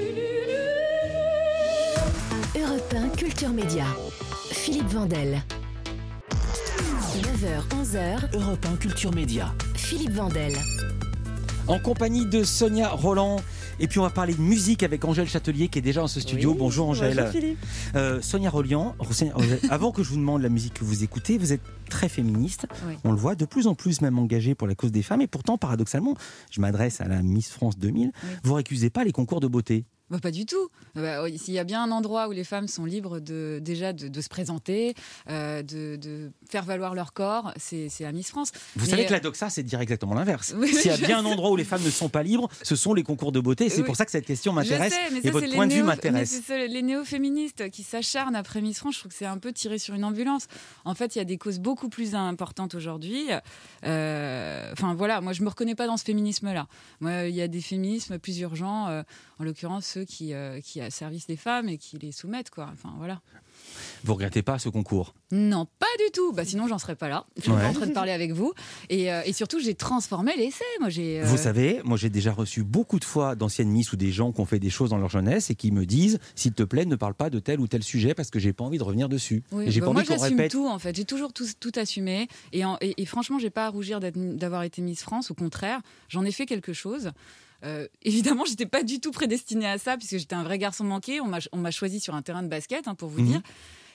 Speaker 7: Europe un Culture Média. Philippe Vandel. neuf heures onze heures.
Speaker 2: Europe un Culture Média.
Speaker 7: Philippe Vandel.
Speaker 3: En compagnie de Sonia Rolland. Et puis on va parler de musique avec Angèle Châtelier qui est déjà dans ce studio. Oui, bonjour Angèle.
Speaker 14: Bonjour Philippe.
Speaker 3: Euh, Sonia Rolland, avant que je vous demande la musique que vous écoutez, vous êtes très féministe.
Speaker 11: Oui.
Speaker 3: On le voit, de plus en plus même engagée pour la cause des femmes. Et pourtant, paradoxalement, je m'adresse à la Miss France deux mille, oui. Vous récusez pas les concours de beauté.
Speaker 11: Bah, pas du tout. Bah, s'il y a bien un endroit où les femmes sont libres de, déjà de, de se présenter, euh, de, de faire valoir leur corps, c'est, c'est à Miss France.
Speaker 3: Vous
Speaker 11: mais
Speaker 3: savez que la doxa, c'est de dire exactement l'inverse.
Speaker 11: Oui,
Speaker 3: S'il y a
Speaker 11: oui,
Speaker 3: bien un endroit où les femmes ne sont pas libres, ce sont les concours de beauté. Et c'est oui. pour ça que cette question m'intéresse
Speaker 11: sais,
Speaker 3: et votre point de vue m'intéresse.
Speaker 11: Mais c'est les néo-féministes qui s'acharnent après Miss France. Je trouve que c'est un peu tiré sur une ambulance. En fait, il y a des causes beaucoup plus importantes aujourd'hui. Euh, enfin voilà, moi je me reconnais pas dans ce féminisme-là. Moi, il y a des féminismes plus urgents, euh, en l'occurrence ceux qui, euh, qui service des femmes et qui les soumettent, quoi. Enfin, voilà.
Speaker 3: Vous regrettez pas ce concours?
Speaker 11: Non, pas du tout. Bah, sinon, j'en serais pas là. Je suis ouais. en train de parler avec vous. Et, euh, et surtout, j'ai transformé l'essai. Moi, j'ai, euh...
Speaker 3: Vous savez, moi, j'ai déjà reçu beaucoup de fois d'anciennes Miss ou des gens qui ont fait des choses dans leur jeunesse et qui me disent, s'il te plaît, ne parle pas de tel ou tel sujet parce que j'ai pas envie de revenir dessus.
Speaker 11: Oui,
Speaker 3: et j'ai
Speaker 11: bah
Speaker 3: pas
Speaker 11: moi,
Speaker 3: envie qu'on
Speaker 11: j'assume
Speaker 3: répète
Speaker 11: tout, en fait. J'ai toujours tout, tout assumé. Et, en, et, et franchement, j'ai pas à rougir d'être, d'avoir été Miss France. Au contraire, j'en ai fait quelque chose. Euh, évidemment, j'étais pas du tout prédestinée à ça puisque j'étais un vrai garçon manqué. On m'a, on m'a choisi sur un terrain de basket, hein, pour vous mmh. dire.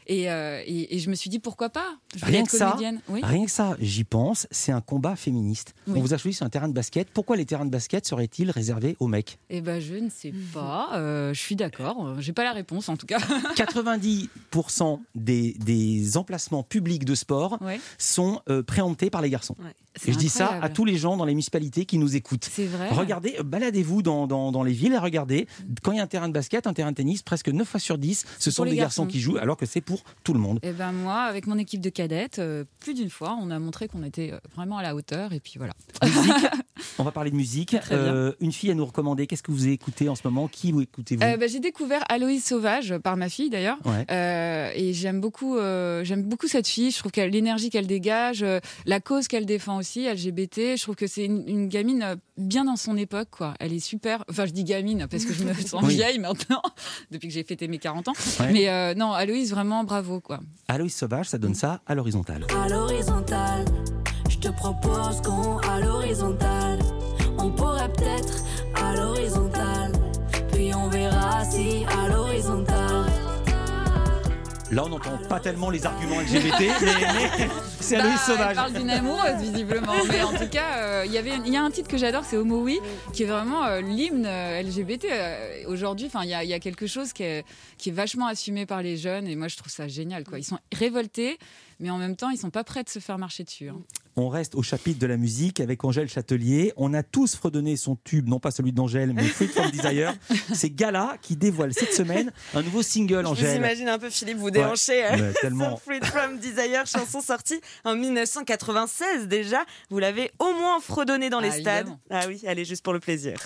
Speaker 11: Et, euh, et, et je me suis dit pourquoi pas. Je voulais
Speaker 3: Rien
Speaker 11: être
Speaker 3: que ça,
Speaker 11: comédienne. Oui.
Speaker 3: rien que ça, j'y pense. C'est un combat féministe.
Speaker 11: Oui.
Speaker 3: On vous a choisi sur un terrain de basket. Pourquoi les terrains de basket seraient-ils réservés aux mecs?
Speaker 11: Eh ben, je ne sais pas. Euh, je suis d'accord. J'ai pas la réponse en tout cas.
Speaker 3: quatre-vingt-dix pour cent des, des emplacements publics de sport
Speaker 11: Ouais.
Speaker 3: sont euh, préemptés par les garçons.
Speaker 11: Ouais.
Speaker 3: Et je dis ça
Speaker 11: incroyable.
Speaker 3: à tous les gens dans les municipalités qui nous écoutent.
Speaker 11: C'est vrai.
Speaker 3: Regardez, baladez-vous dans, dans, dans les villes et regardez, quand il y a un terrain de basket, un terrain de tennis, presque neuf fois sur dix, ce sont
Speaker 11: pour les
Speaker 3: des garçons.
Speaker 11: garçons.
Speaker 3: qui jouent, alors que c'est pour tout le monde.
Speaker 11: Eh ben moi, avec mon équipe de cadettes, euh, plus d'une fois, on a montré qu'on était euh, vraiment à la hauteur. Et puis voilà.
Speaker 3: Musique, on va parler de musique.
Speaker 11: Très bien.
Speaker 3: Euh, une fille à nous recommander. Qu'est-ce que vous écoutez en ce moment? Qui vous écoutez-vous?
Speaker 11: Euh, bah, j'ai découvert Aloïse Sauvage par ma fille d'ailleurs,
Speaker 3: Ouais.
Speaker 11: Euh, et j'aime beaucoup, euh, j'aime beaucoup cette fille. Je trouve qu'elle l'énergie qu'elle dégage, euh, la cause qu'elle défend aussi, L G B T. Je trouve que c'est une, une gamine euh, bien dans son époque, quoi. Elle est super. Enfin, je dis gamine parce que je me sens
Speaker 3: Oui.
Speaker 11: vieille maintenant depuis que j'ai fêté mes quarante ans.
Speaker 3: Ouais.
Speaker 11: Mais euh, non, Aloïse, vraiment bravo, quoi.
Speaker 3: Aloïs Sauvage, ça donne ça à l'horizontale.
Speaker 14: À l'horizontale, je te propose qu'on à l'horizontale. On pourrait peut-être à l'horizontale, puis on verra si à l'horizontale.
Speaker 3: Là, on n'entend pas tellement les arguments L G B T, mais, mais c'est
Speaker 11: Bah,
Speaker 3: Aloïs
Speaker 11: elle
Speaker 3: Sauvage.
Speaker 11: parle d'une amoureuse visiblement, mais en tout cas, il euh, y avait, il y a un titre que j'adore, c'est Homo Oui, qui est vraiment euh, l'hymne euh, L G B T. Euh, aujourd'hui, enfin, il y a, y a quelque chose qui est, qui est vachement assumé par les jeunes, et moi, je trouve ça génial, quoi. Ils sont révoltés, mais en même temps, ils sont pas prêts de se faire marcher dessus. Hein.
Speaker 3: On reste au chapitre de la musique avec Angèle Châtelier. On a tous fredonné son tube, non pas celui d'Angèle, mais Free From Desire. C'est Gala qui dévoile cette semaine un nouveau single,
Speaker 15: Je
Speaker 3: Angèle.
Speaker 15: vous imagine un peu Philippe vous déhancher
Speaker 3: Ouais,
Speaker 15: euh,
Speaker 3: mais tellement.
Speaker 15: sur Free From Desire, chanson sortie en dix-neuf cent quatre-vingt-seize déjà. Vous l'avez au moins fredonné dans les
Speaker 11: Ah,
Speaker 15: stades.
Speaker 11: évidemment.
Speaker 15: Ah oui, allez, juste pour le plaisir.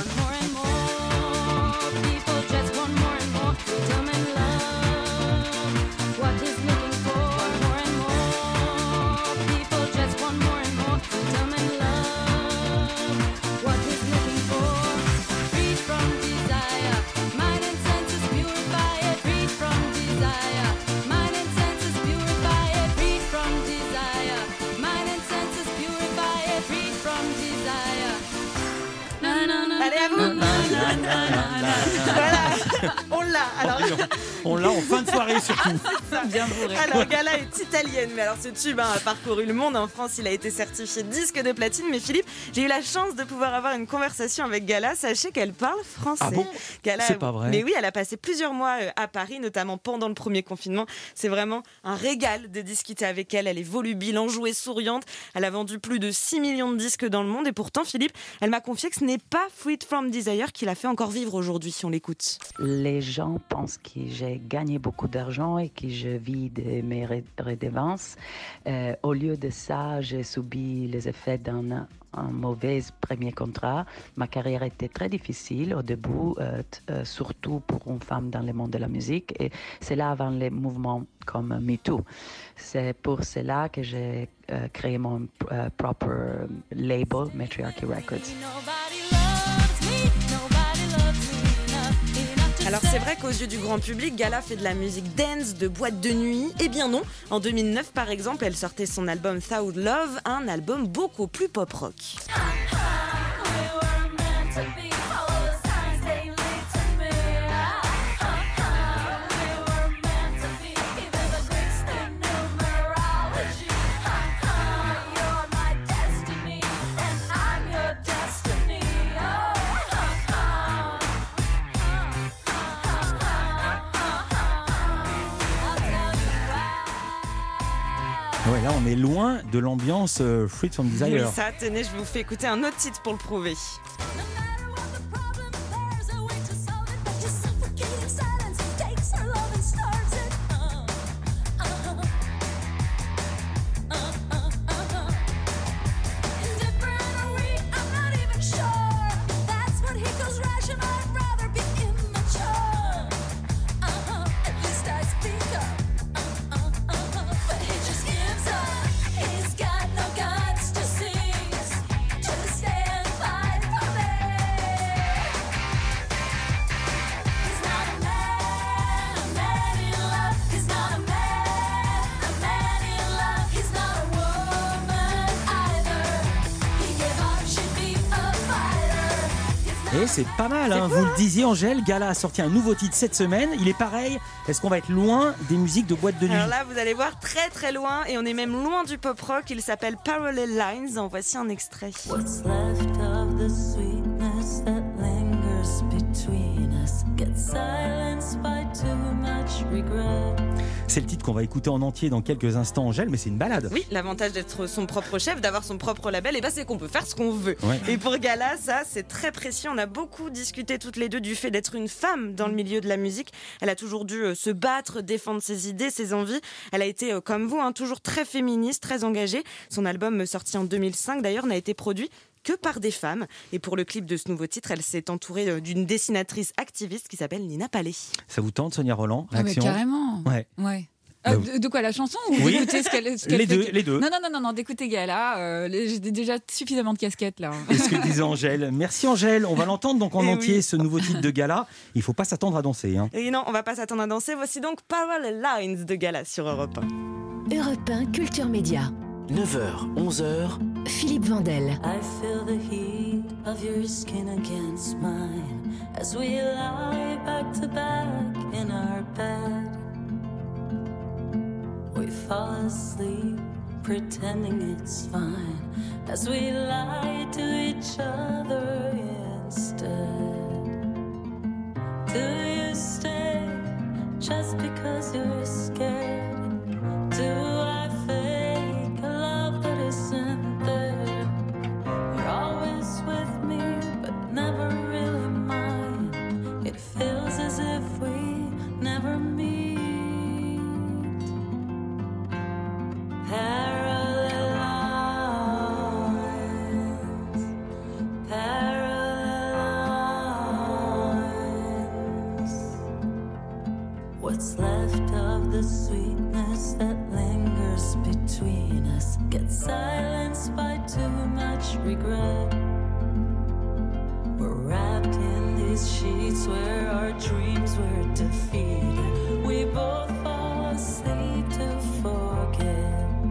Speaker 15: Allez, à vous. Voilà, on l'a. Alors,
Speaker 3: On l'a en fin de soirée surtout.
Speaker 11: Bien bourré.
Speaker 15: alors Gala est italienne, mais alors ce tube hein, a parcouru le monde. En France, il a été certifié disque de platine. Mais Philippe, j'ai eu la chance de pouvoir avoir une conversation avec Gala. Sachez qu'elle parle français.
Speaker 3: Ah bon
Speaker 15: Gala,
Speaker 3: C'est pas vrai.
Speaker 15: Mais oui, elle a passé plusieurs mois euh, à Paris, notamment pendant le premier confinement. C'est vraiment un régal de discuter avec elle. Elle est volubile, enjouée, souriante. Elle a vendu plus de six millions de disques dans le monde. Et pourtant, Philippe, elle m'a confié que ce n'est pas Free From Desire qui la fait encore vivre aujourd'hui, si on l'écoute.
Speaker 16: Les gens pensent que j'ai gagné beaucoup d'argent et que je vis de mes ré- redevances. Euh, au lieu de ça, j'ai subi les effets d'un un mauvais premier contrat. Ma carrière était très difficile au début, euh, t- euh, surtout pour une femme dans le monde de la musique. Et c'est là avant les mouvements comme MeToo. C'est pour cela que j'ai euh, créé mon euh, propre label, Matriarchy Records.
Speaker 15: Alors c'est vrai qu'aux yeux du grand public, Gala fait de la musique dance, de boîte de nuit. Eh bien non, en deux mille neuf par exemple, elle sortait son album Thou Love, un album beaucoup plus pop-rock.
Speaker 3: Ouais, là, on est loin de l'ambiance euh, Free From
Speaker 15: Oui,
Speaker 3: Desire.
Speaker 15: ça, tenez, je vous fais écouter un autre titre pour le prouver.
Speaker 3: Et c'est pas mal, hein. Vous le disiez, Angèle, Gala a sorti un nouveau titre cette semaine. Il est pareil. Est-ce qu'on va être loin des musiques de boîte de nuit?
Speaker 15: Alors là, vous allez voir, très très loin, et on est même loin du pop rock. Il s'appelle Parallel Lines. En voici un extrait.
Speaker 14: What's left of the sweetness that lingers between us gets silenced by too much regret.
Speaker 3: C'est le titre qu'on va écouter en entier dans quelques instants, Angèle, mais c'est une balade.
Speaker 15: Oui, l'avantage d'être son propre chef, d'avoir son propre label, et ben c'est qu'on peut faire ce qu'on veut.
Speaker 3: Ouais.
Speaker 15: Et pour Gala, ça c'est très précis. On a beaucoup discuté toutes les deux du fait d'être une femme dans le milieu de la musique. Elle a toujours dû euh, se battre, défendre ses idées, ses envies. Elle a été, euh, comme vous, hein, toujours très féministe, très engagée. Son album, euh, sorti en deux mille cinq d'ailleurs, n'a été produit que par des femmes. Et pour le clip de ce nouveau titre, elle s'est entourée euh, d'une dessinatrice activiste qui s'appelle Nina Palais.
Speaker 3: Ça vous tente, Sonia Roland?
Speaker 11: Ah, mais
Speaker 3: Réaction?
Speaker 11: carrément.
Speaker 3: Ouais.
Speaker 11: Ouais. Euh, de, de quoi, la chanson ou
Speaker 3: Oui.
Speaker 11: d'écouter ce qu'elle, ce qu'elle
Speaker 3: Les
Speaker 11: fait
Speaker 3: deux,
Speaker 11: que-
Speaker 3: les deux.
Speaker 11: Non, non, non, non, non d'écouter Gala. Euh, les- j'ai déjà suffisamment de casquettes là.
Speaker 3: C'est ce que disait Angèle. Merci Angèle. On va l'entendre donc en
Speaker 15: Eh
Speaker 3: entier,
Speaker 15: oui.
Speaker 3: ce nouveau titre de Gala. Il faut pas s'attendre à danser. Hein.
Speaker 15: Et non, on va pas s'attendre à danser. Voici donc Parallel Lines de Gala sur Europe un.
Speaker 7: Europe un Culture Média.
Speaker 2: neuf heures, onze heures.
Speaker 7: Philippe Vandel.
Speaker 14: I feel the heat of your skin against mine as we lie back to back in our bed. We fall asleep pretending it's fine as we lie to each other instead. Do you stay just because you're scared? Do I fake a love that isn't there? You're always with me, but never really mine. It feels as if we never meet. Parallel lines, parallel lines. What's left of the sweetness that lingers between us gets silenced by too much regret. We're wrapped in these sheets where our dreams were defeated. We both fall asleep to forget.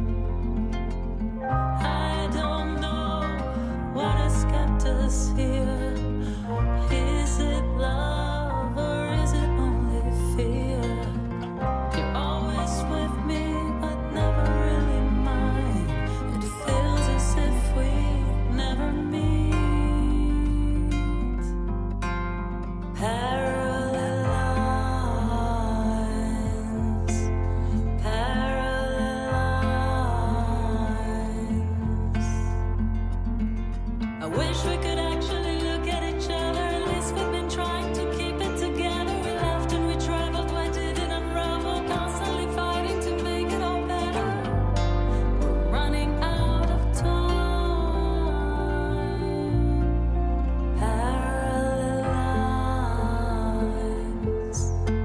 Speaker 14: I don't know what has kept us here. Is it love or is it only fear? You're always with me, but never really mine. It feels as if we never meet. Parallel lines, parallel lines. I wish we could actually look at each other. At least we've been trying to keep it together. We laughed and we traveled, why did it unravel? Constantly fighting to make it all better. We're running out of time. Parallel lines.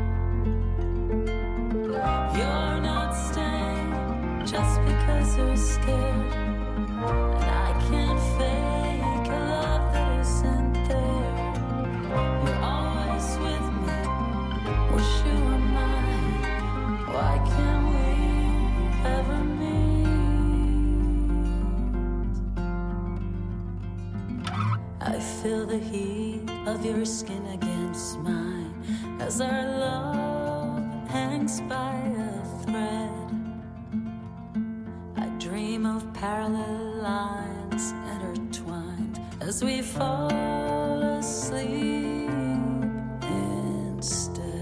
Speaker 14: You're not staying just because you're scared. And I can't fake a love that isn't there. You're always with me, wish you were mine. Why can't we ever meet? I feel the heat of your skin against mine as our love hangs by a thread. I dream of parallel lines intertwined as we fall asleep instead.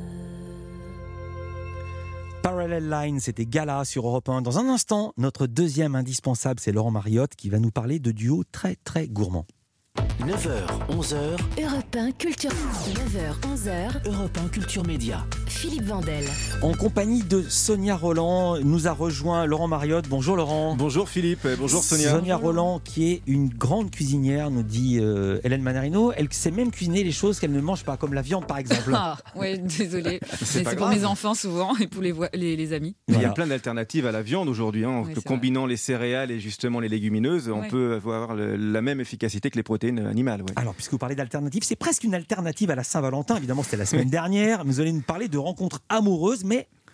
Speaker 3: Parallel Line, c'était Gala sur Europe un. Dans un instant, notre deuxième indispensable, c'est Laurent Mariotte qui va nous parler de duo très très gourmand.
Speaker 2: neuf heures, onze heures.
Speaker 7: Europe un Culture. neuf heures, onze heures.
Speaker 2: Europe un Culture Média.
Speaker 7: Philippe Vandel.
Speaker 3: En compagnie de Sonia Roland, nous a rejoint Laurent Mariotte. Bonjour Laurent.
Speaker 17: Bonjour Philippe, bonjour Sonia.
Speaker 3: Sonia Roland, qui est une grande cuisinière, nous dit euh, Hélène Manarino. Elle sait même cuisiner les choses qu'elle ne mange pas, comme la viande par exemple.
Speaker 11: Ah, ouais, désolé.
Speaker 17: C'est
Speaker 11: Mais
Speaker 17: pas
Speaker 11: c'est pour
Speaker 17: grave.
Speaker 11: mes enfants souvent et pour les, voi- les, les amis.
Speaker 17: Il y a plein d'alternatives à la viande aujourd'hui. Hein.
Speaker 11: Oui,
Speaker 17: Que
Speaker 11: c'est
Speaker 17: combinant les céréales et justement les légumineuses, on
Speaker 11: Ouais.
Speaker 17: peut avoir le- la même efficacité que les protéines animales. Ouais.
Speaker 3: Alors, puisque vous parlez d'alternative, c'est presque une alternative à la Saint-Valentin. Évidemment, c'était la semaine dernière. Vous allez nous parler de rencontres amoureuses, mais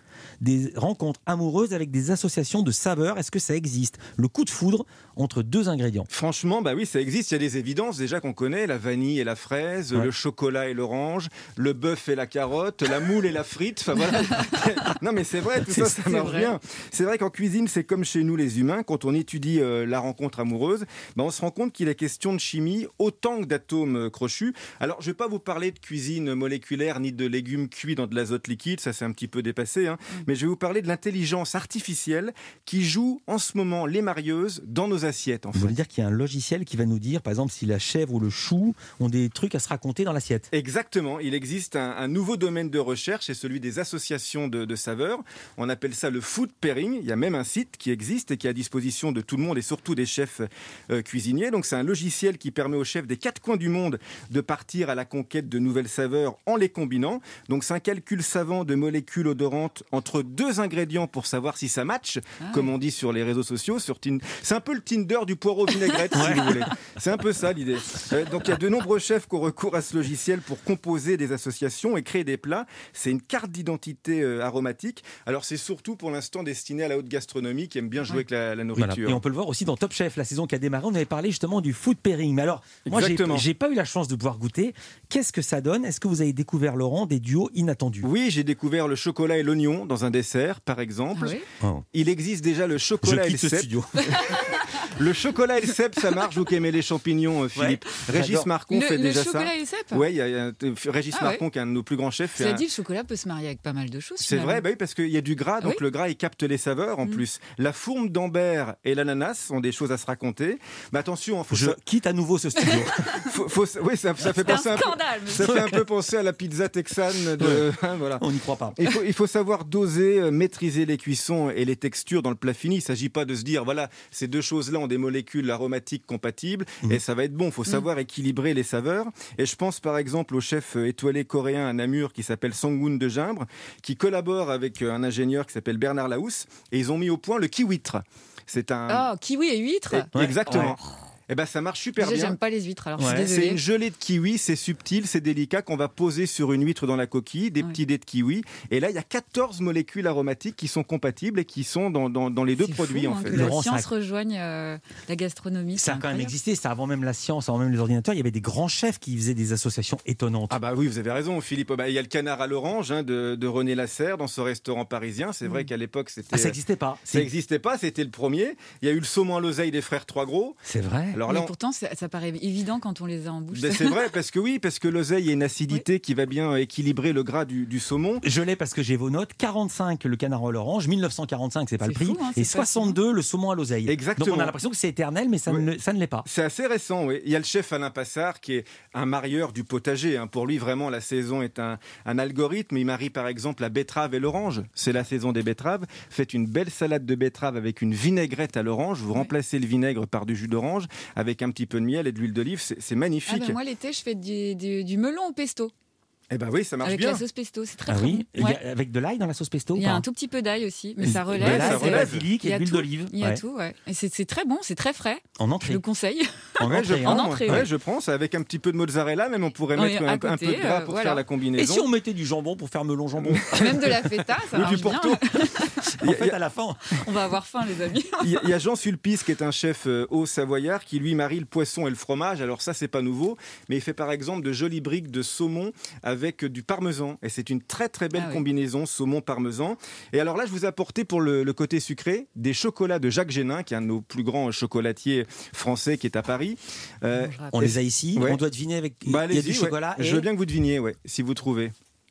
Speaker 3: des rencontres amoureuses avec des associations de saveurs. Est-ce que ça existe? Le coup de foudre entre deux ingrédients.
Speaker 17: Franchement, bah oui, ça existe. Il y a des évidences déjà qu'on connaît, la vanille et la fraise,
Speaker 3: Ouais.
Speaker 17: le chocolat et l'orange, le bœuf et la carotte, la moule et la frite. Enfin voilà. Non mais c'est vrai, tout ça, ça
Speaker 3: C'est
Speaker 17: marche
Speaker 3: vrai.
Speaker 17: bien. C'est vrai qu'en cuisine, c'est comme chez nous les humains. Quand on étudie euh, la rencontre amoureuse, bah, on se rend compte qu'il est question de chimie autant que d'atomes euh, crochus. Alors, je ne vais pas vous parler de cuisine moléculaire ni de légumes cuits dans de l'azote liquide, ça c'est un petit peu dépassé, hein.
Speaker 3: Mm.
Speaker 17: Mais je vais vous parler de l'intelligence artificielle qui joue en ce moment les marieuses dans nos assiettes. En
Speaker 3: Vous
Speaker 17: fait.
Speaker 3: voulez dire qu'il y a un logiciel qui va nous dire, par exemple, si la chèvre ou le chou ont des trucs à se raconter dans l'assiette.
Speaker 17: Exactement, il existe un, un nouveau domaine de recherche, c'est celui des associations de, de saveurs. On appelle ça le food pairing. Il y a même un site qui existe et qui est à disposition de tout le monde et surtout des chefs euh, cuisiniers. Donc c'est un logiciel qui permet aux chefs des quatre coins du monde de partir à la conquête de nouvelles saveurs en les combinant. Donc c'est un calcul savant de molécules odorantes entre deux ingrédients pour savoir si ça match,
Speaker 11: Ah
Speaker 17: comme
Speaker 11: ouais.
Speaker 17: on dit sur les réseaux sociaux. Sur Tin- C'est un peu le Tinder du poireau vinaigrette, si vous voulez. C'est un peu ça l'idée. Euh, donc il y a de nombreux chefs qui ont recours à ce logiciel pour composer des associations et créer des plats. C'est une carte d'identité euh, aromatique. Alors c'est surtout pour l'instant destiné à la haute gastronomie qui aime bien jouer avec la, la
Speaker 3: Voilà.
Speaker 17: nourriture.
Speaker 3: Et on peut le voir aussi dans Top Chef, la saison qui a démarré. On avait parlé justement du food pairing. Mais alors, moi, j'ai,
Speaker 17: Exactement.
Speaker 3: j'ai pas eu la chance de pouvoir goûter. Qu'est-ce que ça donne? Est-ce que vous avez découvert, Laurent, des duos inattendus?
Speaker 17: Oui, j'ai découvert le chocolat et l'oignon dans un dessert, par exemple.
Speaker 11: Ah oui
Speaker 3: Oh.
Speaker 17: Il existe déjà le chocolat
Speaker 3: Je
Speaker 17: et le
Speaker 3: quitte le
Speaker 17: cèpe.
Speaker 3: studio.
Speaker 17: Le chocolat et le cèpe, ça marche. Vous qui aimez les champignons, euh, Philippe.
Speaker 3: Ouais,
Speaker 17: Régis
Speaker 3: j'adore.
Speaker 17: Marcon
Speaker 11: Le-
Speaker 17: fait
Speaker 11: le
Speaker 17: déjà ça.
Speaker 11: chocolat et le cèpe
Speaker 17: Ouais, il y a, il y a, euh, Régis
Speaker 11: Ah ouais.
Speaker 17: Marcon, qui est un de nos plus grands chefs. fait
Speaker 11: Cela
Speaker 17: un-
Speaker 11: dit, le chocolat peut se marier avec pas mal de choses.
Speaker 17: C'est vrai, bah oui, parce qu'il y a du gras, donc
Speaker 11: Oui.
Speaker 17: le gras il capte les saveurs en
Speaker 11: Mm.
Speaker 17: plus. La fourme d'Ambert et l'ananas sont des choses à se raconter. Mais attention, faut
Speaker 3: Je
Speaker 17: sa-
Speaker 3: quitte à nouveau ce studio.
Speaker 17: faut- faut- oui, ça, ça fait
Speaker 11: C'est
Speaker 17: penser
Speaker 11: un
Speaker 17: un peu,
Speaker 11: scandale,
Speaker 17: ça
Speaker 11: monsieur.
Speaker 17: fait un peu penser à la pizza texane de, hein, voilà.
Speaker 3: On n'y croit pas.
Speaker 17: Il faut, il faut savoir doser, euh, maîtriser les cuissons et les textures dans le plat fini. Il ne s'agit pas de se dire, voilà, ces deux choses-là ont des molécules aromatiques compatibles
Speaker 3: Mhm.
Speaker 17: et ça va être bon. Il faut savoir équilibrer les saveurs. Et je pense par exemple au chef euh, étoilé coréen à Namur qui s'appelle Sang-Woon de Gimbre, qui collabore avec euh, un ingénieur qui s'appelle Bernard Laousse et ils ont mis au point le kiwitre. C'est un...
Speaker 11: Oh, kiwi et huîtres.
Speaker 17: Eh,
Speaker 3: Ouais.
Speaker 17: Exactement.
Speaker 3: Ouais.
Speaker 17: Eh ben, ça marche super
Speaker 11: Déjà,
Speaker 17: bien.
Speaker 11: j'aime pas les huîtres, alors je
Speaker 3: Ouais.
Speaker 11: suis
Speaker 17: C'est
Speaker 11: désolée.
Speaker 17: une gelée de kiwi, c'est subtil, c'est délicat, qu'on va poser sur une huître dans la coquille, des
Speaker 11: Ouais.
Speaker 17: petits dés de kiwi. Et là, il y a quatorze molécules aromatiques qui sont compatibles et qui sont dans, dans, dans les deux
Speaker 11: C'est
Speaker 17: produits,
Speaker 11: fou,
Speaker 17: en
Speaker 11: hein,
Speaker 17: fait.
Speaker 11: que la
Speaker 3: Laurent,
Speaker 11: science
Speaker 3: ça-
Speaker 11: rejoigne euh, la gastronomie.
Speaker 3: Ça a
Speaker 11: c'est
Speaker 3: quand même
Speaker 11: incroyable.
Speaker 3: existé, ça avant même la science, avant même les ordinateurs. Il y avait des grands chefs qui faisaient des associations étonnantes.
Speaker 17: Ah bah oui, vous avez raison, Philippe. Bah, il y a le canard à l'orange hein, de, de René Lasserre dans ce restaurant parisien. C'est vrai qu'à l'époque, c'était...
Speaker 3: Ah, ça n'existait pas.
Speaker 17: Ça n'existait pas, c'était le premier. Il y a eu le saumon à l'oseille des frères Trois Gros.
Speaker 3: C'est vrai.
Speaker 17: Alors
Speaker 11: Mais
Speaker 17: là, on-
Speaker 11: pourtant, ça, ça paraît évident quand on les a en bouche.
Speaker 17: Ben, c'est vrai, parce que oui, parce que l'oseille a une acidité qui va bien équilibrer le gras du, du saumon.
Speaker 3: Je l'ai parce que j'ai vos notes. quarante-cinq le canard à l'orange, mille neuf cent quarante-cinq c'est pas le
Speaker 11: C'est
Speaker 3: prix,
Speaker 11: fou, hein, c'est
Speaker 3: et
Speaker 11: pas
Speaker 3: soixante-deux le saumon à l'oseille.
Speaker 17: Exactement.
Speaker 3: Donc on a l'impression que c'est éternel, mais ça,
Speaker 17: Ouais.
Speaker 3: ne, le- ça ne l'est pas.
Speaker 17: C'est assez récent, oui. Il y a le chef Alain Passard qui est un marieur du potager. hein. Pour lui, vraiment, la saison est un, un algorithme. Il marie par exemple la betterave et l'orange. C'est la saison des betteraves. Faites une belle salade de betterave avec une vinaigrette à l'orange. Vous remplacez le vinaigre par du jus d'orange avec un petit peu de miel et de l'huile d'olive. C'est, c'est
Speaker 11: Ah
Speaker 17: magnifique.
Speaker 11: ben, moi, l'été, je fais du, du- du melon au pesto.
Speaker 17: Eh ben oui, ça marche
Speaker 11: Avec
Speaker 17: bien.
Speaker 11: la sauce pesto, c'est très
Speaker 3: Ah
Speaker 11: très
Speaker 3: oui.
Speaker 11: bon.
Speaker 3: Il y a-
Speaker 11: Ouais.
Speaker 3: avec de l'ail dans la sauce pesto. ou
Speaker 11: Il y a
Speaker 3: pas
Speaker 11: un tout petit peu d'ail aussi, mais ça
Speaker 3: De
Speaker 11: relève.
Speaker 17: ça
Speaker 11: c'est-
Speaker 17: relève.
Speaker 3: basilic
Speaker 11: Il y
Speaker 3: et
Speaker 11: a
Speaker 3: de l'huile
Speaker 11: tout.
Speaker 3: d'olive.
Speaker 11: Il y a
Speaker 3: Ouais.
Speaker 11: tout, ouais. Et c'est c'est très bon, c'est très frais.
Speaker 3: En
Speaker 11: Je
Speaker 3: entrée.
Speaker 11: le conseille.
Speaker 3: En
Speaker 17: Ouais, je
Speaker 3: entrée,
Speaker 17: prends,
Speaker 3: hein.
Speaker 11: En entrée,
Speaker 17: ouais,
Speaker 11: ouais.
Speaker 17: je prends. Ça avec un petit peu de mozzarella, même on pourrait
Speaker 11: Oui,
Speaker 17: mettre
Speaker 11: à
Speaker 17: un, un
Speaker 11: côté,
Speaker 17: peu de gras
Speaker 11: euh,
Speaker 17: pour
Speaker 11: voilà.
Speaker 17: faire la
Speaker 3: Et
Speaker 17: combinaison.
Speaker 3: si on mettait du jambon pour faire melon jambon
Speaker 11: Même de la feta, ça
Speaker 17: Ou
Speaker 11: marche
Speaker 17: du porto.
Speaker 11: bien.
Speaker 17: Il y
Speaker 3: En
Speaker 17: a-
Speaker 3: fait, à la fin.
Speaker 11: On va avoir faim, les amis.
Speaker 17: Il y, a- il y a Jean Sulpice qui est un chef euh, haut savoyard qui lui marie le poisson et le fromage. Alors ça c'est pas nouveau, mais il fait par exemple de jolies briques de saumon avec euh, du parmesan et c'est une très très belle
Speaker 11: Ah oui.
Speaker 17: combinaison saumon parmesan. Et alors là je vous ai apporté pour le, le côté sucré des chocolats de Jacques Génin qui est un de nos plus grands chocolatiers français qui est à Paris. Euh,
Speaker 3: On les a ici.
Speaker 17: Ouais.
Speaker 3: On doit deviner avec.
Speaker 17: bah,
Speaker 3: il y a
Speaker 17: allez-y,
Speaker 3: du
Speaker 17: ouais.
Speaker 3: chocolat.
Speaker 17: Je
Speaker 3: et-
Speaker 17: veux bien que vous deviniez, ouais, si vous trouvez.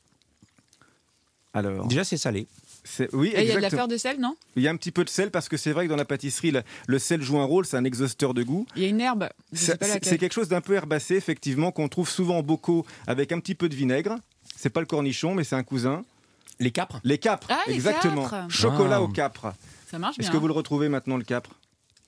Speaker 17: Alors,
Speaker 3: Déjà, c'est salé.
Speaker 17: c'est, oui,
Speaker 11: Et il y a de la
Speaker 17: exactement.
Speaker 11: fleur de sel, non
Speaker 17: Il y a un petit peu de sel parce que c'est vrai que dans la pâtisserie, le, le sel joue un rôle, c'est un exhausteur de goût.
Speaker 11: Il y a une herbe. Je sais
Speaker 17: C'est,
Speaker 11: pas
Speaker 17: c'est-
Speaker 11: laquelle.
Speaker 17: c'est quelque chose d'un peu herbacé, effectivement, qu'on trouve souvent en bocaux avec un petit peu de vinaigre. C'est pas le cornichon, mais c'est un cousin.
Speaker 3: Les capres.
Speaker 17: Les capres,
Speaker 11: Ah, les
Speaker 17: exactement.
Speaker 11: capres.
Speaker 17: Chocolat
Speaker 3: Ah.
Speaker 17: au capre.
Speaker 11: Ça marche bien.
Speaker 17: Est-ce que vous le retrouvez maintenant, le capre?